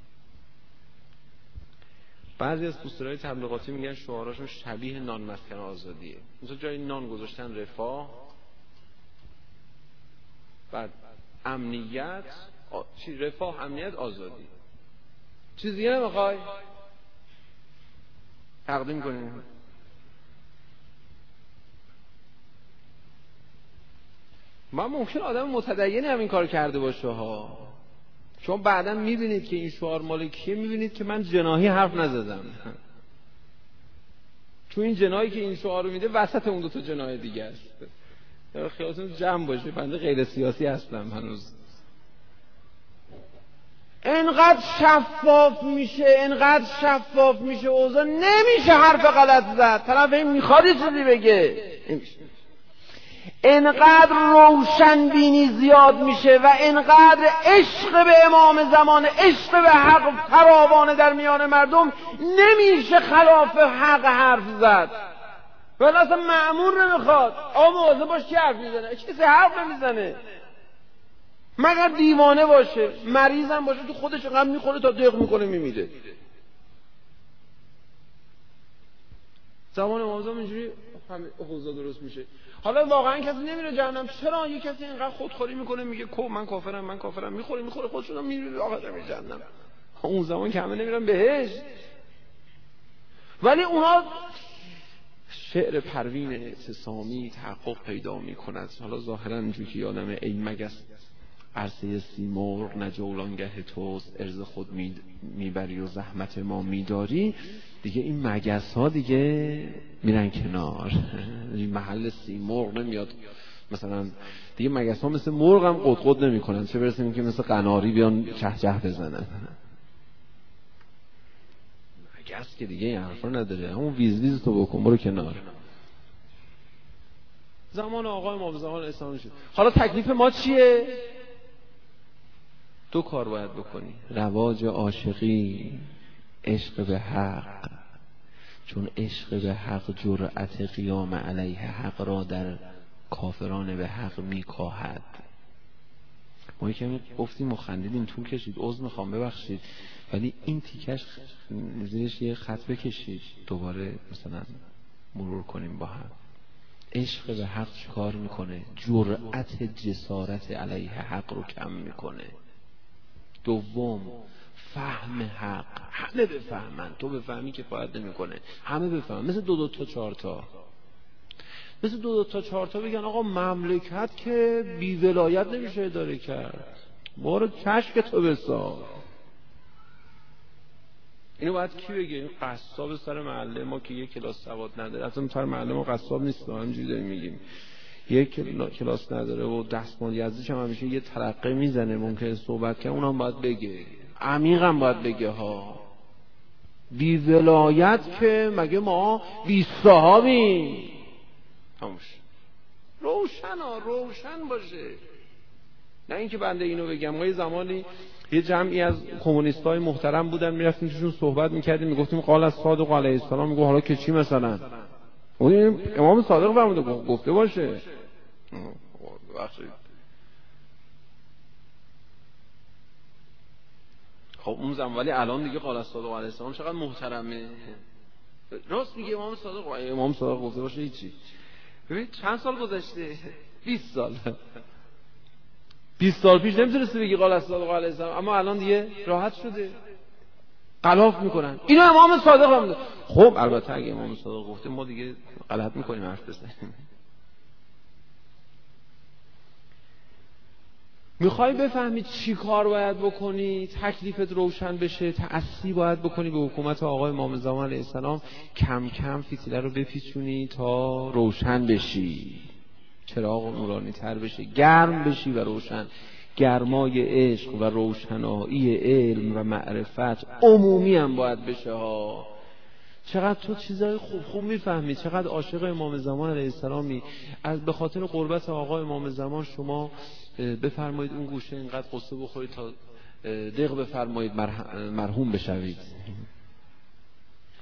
بعضی از پوسترهای تبلیغاتی میگن شعاراشون شبیه نان مسکن آزادیه. مثلا جای نان گذاشتن رفاه، بعد امنیت، آ... چی رفاه، امنیت، آزادی. چیز دیگه نمیخوای؟ تقدیم کنیم. من ممکن آدم متدینی هم این کار کرده باشه ها. شما بعدا میبینید که این شعار مال کیه، میبینید که من جناحی حرف نزدم. چون این جناحی که این شعار رو میده وسط اون دو تا جناح دیگه است. خیالتون جمع باشه، بنده غیر سیاسی هستم هنوز. انقدر شفاف میشه، انقدر شفاف میشه اوضاع، نمیشه حرف غلط زد. طرف این میخواد چیزی بگه، نمیشه. انقدر روشن بینی زیاد میشه و انقدر عشق به امام زمان، عشق به حق فراوانه در میان مردم، نمیشه خلاف حق حرف زد. ولی اصلا مأمور نمیخواد. آقا مواظب باش کی حرف میزنه، کسی حرف نمیزنه مگر دیوانه باشه، مریضم باشه، تو خودش غم میخوره تا دق میکنه میمیره. زمان امام زمان اینجوری همه اوضاع درست میشه. حالا واقعا کسی نمیره جهنم. چرا؟ یه کسی اینقدر خودخوری میکنه میگه کو من کافرم من کافرم، میخوره میخوره خودشون میره آخر میره جهنم. اون زمان که همه نمیرن بهشت. ولی اونا شعر پروین اعتصامی تحقق پیدا میکند. حالا ظاهرا اینجوری که یادمه ای مگس عرصه سیمرغ نه جولانگه توست، ارز خود میبری و زحمت ما میداری. دیگه این مگس ها دیگه میرن کنار. این محل سیمرغ نمیاد. مثلا دیگه مگس ها مثل مرغ هم قدقد نمی کنن، چه برسیم که مثل قناری بیان چه چه بزنن. مگس که دیگه این حرفا نداره، همون ویز ویز تو بکن برو کنار. زمان آقای ما زمان اسلام شد. حالا تکلیف ما چیه؟ دو کار باید بکنی. رواج عاشقی، عشق به حق، چون عشق به حق جرأت قیام علیه حق را در کافران به حق میکاهد. ما یکمی گفتیم و خندیدیم، طول کشید، عذر میخوام ببخشید، ولی این تیکش زیرش یه خط بکشید دوباره مثلا مرور کنیم با هم. عشق به حق چیکار میکنه؟ جرأت جسارت علیه حق رو کم میکنه. دوم، فهم حق. همه بفهمن، تو بفهمی که فایده نمیکنه، همه بفهمن. مثل دو دو تا چهار تا، مثل دو دو تا چهار تا بگن آقا مملکت که بی ولایت نمیشه اداره کرد، بارو کشک تو بساز. اینو باید کی بگه؟ این قصاب سر محله ما که یک کلاس سواد نداره. اصلا سر محله ما قصاب نیست، همینجوری داریم میگیم یک کلاس نداره و دستمال یزدیش هم همیشه یه ترقه میزنه، ممکنه صحبت کنه، اونم باید بگه، عمیقم باید بگه ها. بی ولایت که مگه ما بی صحابیم؟ هموش روشن ها، روشن باشه. نه اینکه بنده اینو بگم. ما یه زمانی یه جمعی از کمونیستای محترم بودن، میرفتیم توشون صحبت میکردیم، میگفتیم قال از صادق علیه السلام. میگه حالا که چی مثلا؟ اون امام صادق فرموده گفته باشه. ببخشید. خب اون زمان، ولی الان دیگه قال از صادق علیه السلام چقدر محترمه. راست میگه امام صادق. امام صادق گفته باشه هیچی. ببین چند سال گذشته؟ بیست سال. بیست سال پیش نمیتونستی بگی قال از صادق علیه السلام، اما الان دیگه راحت شده، غلاف میکنن. اینو امام صادق هم ده. خب البته اگه امام صادق گفته ما دیگه غلط میکنیم حرف بزنیم. میخوای بفهمی چی کار باید بکنی، تکلیفت روشن بشه، تأسی باید بکنی به حکومت آقای امام زمان علیه السلام، کم کم فتیله رو بپیچونی تا روشن بشی، چراغ نورانی تر بشه، گرم بشی و روشن. گرمای عشق و روشنایی علم و معرفت عمومی هم باید بشه ها. چقدر تو چیزای خوب خوب میفهمی، چقدر عاشق امام زمان علیه السلامی. از به خاطر قربت آقای امام زمان شما بفرمایید اون گوشه اینقدر قصه بخورید تا دق بفرمایید مرحوم بشوید.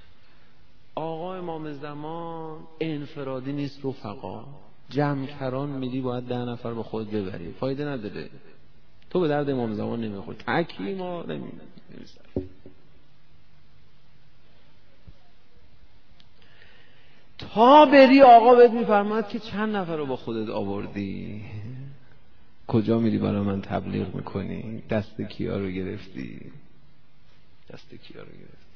آقا امام زمان انفرادی نیست رفقا، جمع‌کران میدی باید ده نفر با خود ببری، فایده نداره. تو به درد امام زمان نمیخوری، تکی ما نمیدونی. تا بری آقا بهت میفرماد که چند نفر رو با خودت آوردی، کجا میری برای من تبلیغ میکنی، دست کیا رو گرفتی، دست کیا رو گرفتی،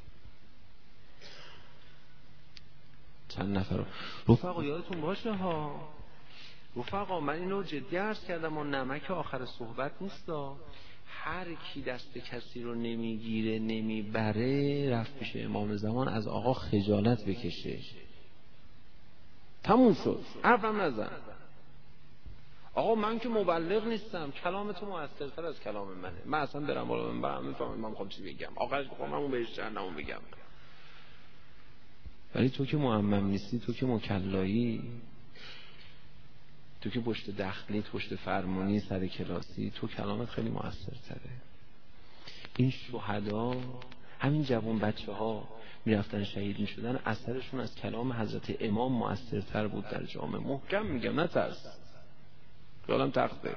چند نفر رو. رفقا یادتون باشه ها، رفقا من اینو جدی عرض کردم و نمک آخر صحبت نیستا. هر کی دست کسی رو نمیگیره نمیبره رفت پیش امام زمان از آقا خجالت بکشه، تموم شد، حرفم نزن. آقا من که مبلغ نیستم، کلام تو مؤثرتر از کلام منه، من اصلا برم بالا من برم میفهمم من میخوام چی بگم، آخرش میخوام همون بهش جهنمون بگم. ولی تو که معمم نیستی، تو که مکلایی، تو که پشت دخلی، پشت فرمونی، سر کلاسی، تو کلامت خیلی مؤثرتره. این شهدا، همین جوان بچه ها میرفتن شهید میشدن، اثرشون از کلام حضرت امام مؤثرتر بود در جامعه. محکم میگم، نترس، خیالم تخته.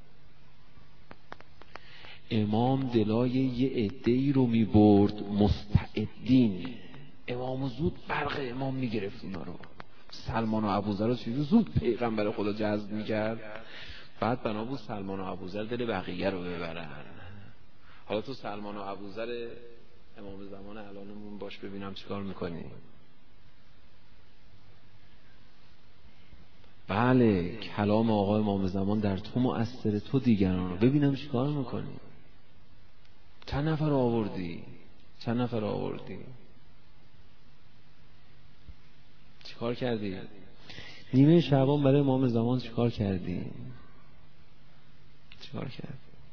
امام دلای یه عده‌ای رو میبرد مستعدین، امام زود برق امام میگرفت اینا رو. سلمان و ابوذر رو چیزی زود پیغمبر خدا جذب میکرد، بعد بنا بود سلمان و ابوذر دل بقیه رو ببرن. حالا تو سلمان و ابوذر امام زمان الانمون باش ببینم چیکار میکنی. بله کلام آقا امام زمان در تو مؤثره، تو دیگران رو ببینم چیکار میکنی. چند نفر آوردی، چند نفر آوردی، چیکار کردی؟ نیمه شعبان برای امام زمان چیکار کردی؟ چیکار کردی؟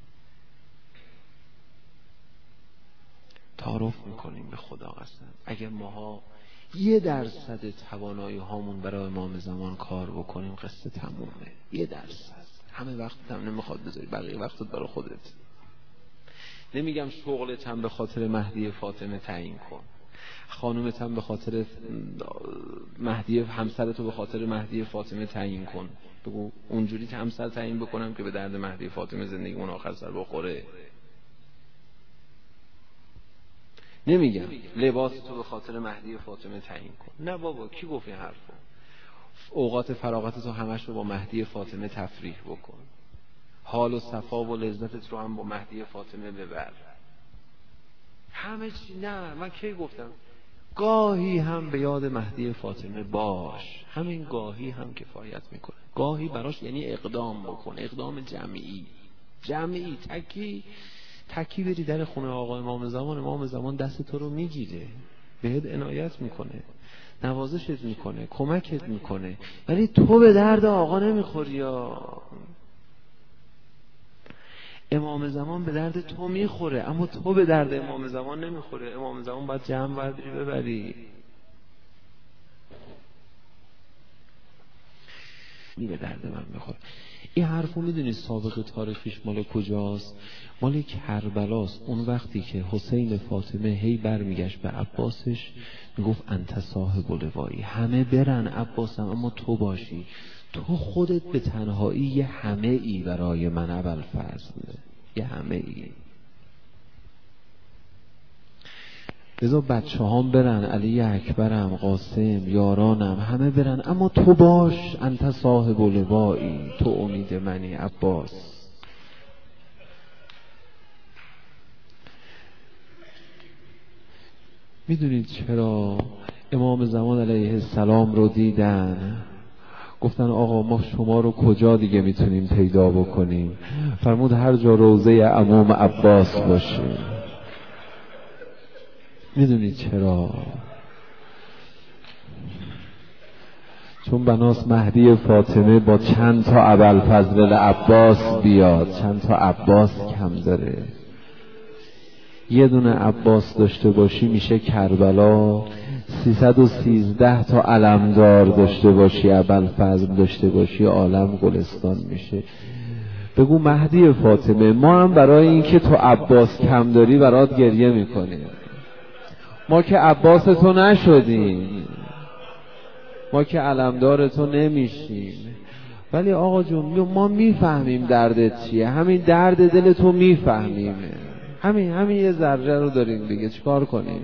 تعارف میکنیم به خدا قسم اگر ماها یه درصد توانایی هامون برای امام زمان کار بکنیم قصه تمومه. یه درصد. همه وقت هم نمیخواد بذاری، بقیه وقتت برای خودت. نمیگم شغلت هم به خاطر مهدی فاطمه تعیین کن، خانومت هم به خاطر مهدی، همسرتو به خاطر مهدی فاطمه تعیین کن. بگو اونجوری همسر تعیین بکنم که به درد مهدی فاطمه زندگیمون آخر سر بخوره. نمیگم لباس تو به خاطر مهدی فاطمه تعیین کن، نه بابا، کی گفت این حرفو؟ اوقات فراغت تو همش رو با مهدی فاطمه تفریح بکن، حال و صفا و لذتت رو هم با مهدی فاطمه ببر. همه چی نه، من کی گفتم گاهی هم به یاد مهدی فاطمه باش، همین گاهی هم کفایت میکنه. گاهی براش یعنی اقدام بکن، اقدام جمعی، جمعی. تکی تکی بری در خونه آقا امام زمان، امام زمان دست تو رو میگیره، بهت عنایت میکنه، نوازشت میکنه، کمکت میکنه، ولی تو به درد آقا نمیخوری. یا امام زمان به درد تو میخوره اما تو به درد امام زمان نمیخوره. امام زمان باید جمع بردی ببری. می به درد من میخوره. این حرفو میدونی سابقه تاریخیش مال کجاست؟ مال کربلاست. اون وقتی که حسین فاطمه هی برمیگشت به عباسش میگفت انت صاحب لوایی، همه برن عباسم اما تو باشی، تو خودت به تنهایی یه همه ای برای من ابوالفضل، یه همه ای. لذا بچه هم برن، علی اکبرم، قاسم، یارانم، همه برن اما تو باش، انت صاحب لوایی، تو امید منی عباس. میدونید چرا امام زمان علیه السلام رو دیدن؟ گفتن آقا ما شما رو کجا دیگه میتونیم پیدا بکنیم؟ فرمود هر جا روضه عموم عباس باشه. میدونید چرا؟ چون بناس مهدی فاطمه با چند تا ابوالفضل عباس بیاد، چند تا عباس کم داره. یه دونه عباس داشته باشی میشه کربلا، سیصد و سیزده تا علمدار داشته باشی، ابوالفضل داشته باشی، عالم گلستان میشه. بگو مهدی فاطمه ما هم برای این که تو عباس کم داری برات گریه میکنیم. ما که عباس تو نشدیم، ما که علمدار تو نمیشیم، ولی آقا جون ما میفهمیم دردت چیه، همین درد دل تو میفهمیم، همین همین یه ذره رو داریم دیگه، چیکار کنیم؟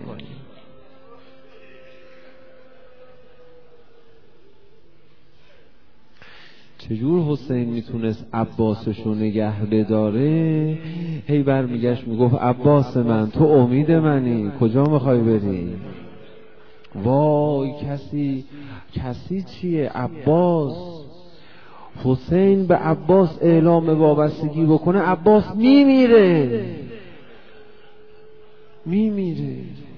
چجور حسین میتونست عباسشو نگه بداره؟ هی برمیگشت میگفت عباس من، تو امید منی، کجا میخوای بری؟ وای کسی کسی چیه؟ عباس. حسین به عباس اعلام وابستگی بکنه، عباس میمیره میمیره.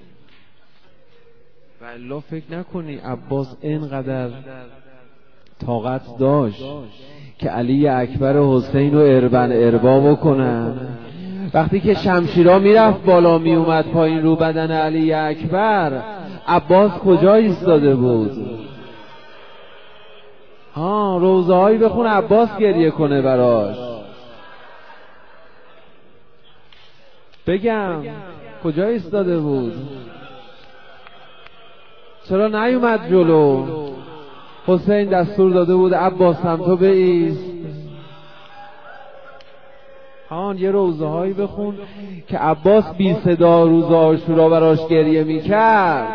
والله فکر نکنی عباس اینقدر طاقت داشت که علی اکبر حسین رو اربن اربا بکنن. وقتی که شمشیرها میرفت بالا میومد پایین رو بدن علی اکبر، عباس کجا ایستاده بود؟ ها روزه هایی بخون عباس گریه کنه براش. بگم کجا ایستاده بود؟ چرا نیومد جلو؟ حسین دستور داده بود عباس هم تو بایست. هان یه روزه هایی بخون که عباس بی صدا روز عاشورا براش گریه میکرد.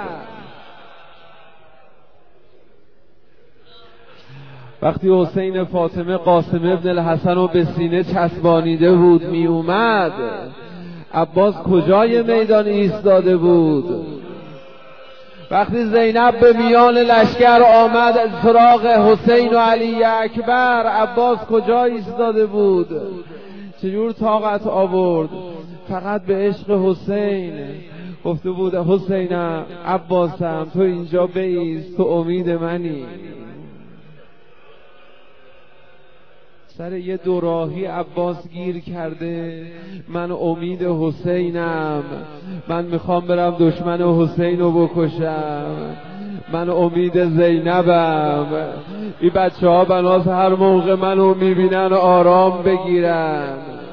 وقتی حسین فاطمه قاسم ابن الحسن رو به سینه چسبانیده بود می اومد، عباس کجای میدان ایستاده بود؟ وقتی زینب به میان لشکر آمد سراغ حسین و علی اکبر، عباس کجا ایستاده بود؟ چجور طاقت آورد؟ فقط به عشق حسین گفته بود حسینم، عباسم، تو اینجا بایست، تو امید منی. سر یه دوراهی عباس گیر کرده، من امید حسینم، من میخوام برم دشمن حسین رو بکشم، من امید زینبم، این بچه ها بناس هر موقع منو میبینن آرام بگیرن.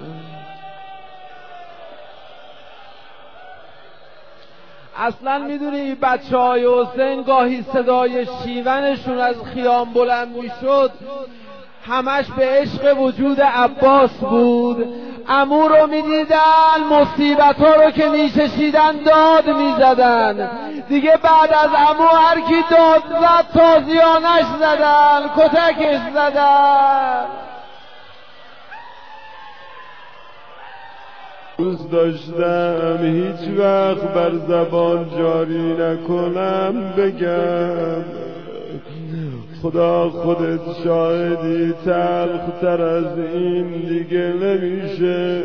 اصلا میدونی بچه های حسین گاهی صدای شیونشون از خیام بلند میشد، همش به عشق وجود عباس بود. عمو رو میدیدن مصیبت ها رو که میچشیدن داد میزدن، دیگه بعد از عمو هر کی داد زد تازیانش زدن، کتکش زدن. دوست داشتم هیچ وقت بر زبان جاری نکنم بگم، خدا خودت شاهدی تلختر از این دیگه نمیشه.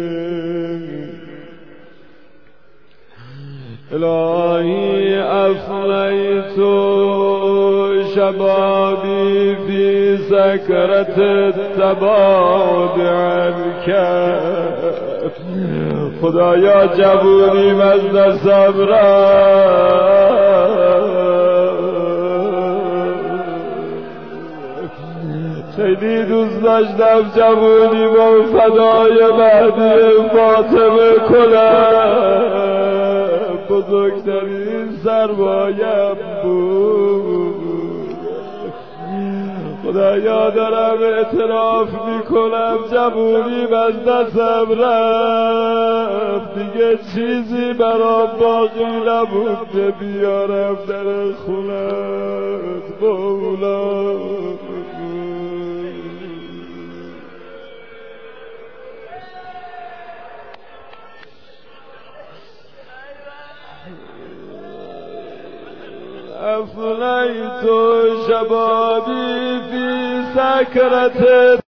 الهی افنیت شبابی فی سکرت التباعد عنک، خدایا جوونیم از دستم رفت، خیلی دوست داشتم جوونی با فدای مهدی فاطمه کنم، بزرگترین سرمایه‌ام بود. خدایا دارم اعتراف میکنم جوونیم از دستم رفت، دیگه چیزی برام باقی نبود بیارم در خونت مولا. أفنيت شبابي في سكرة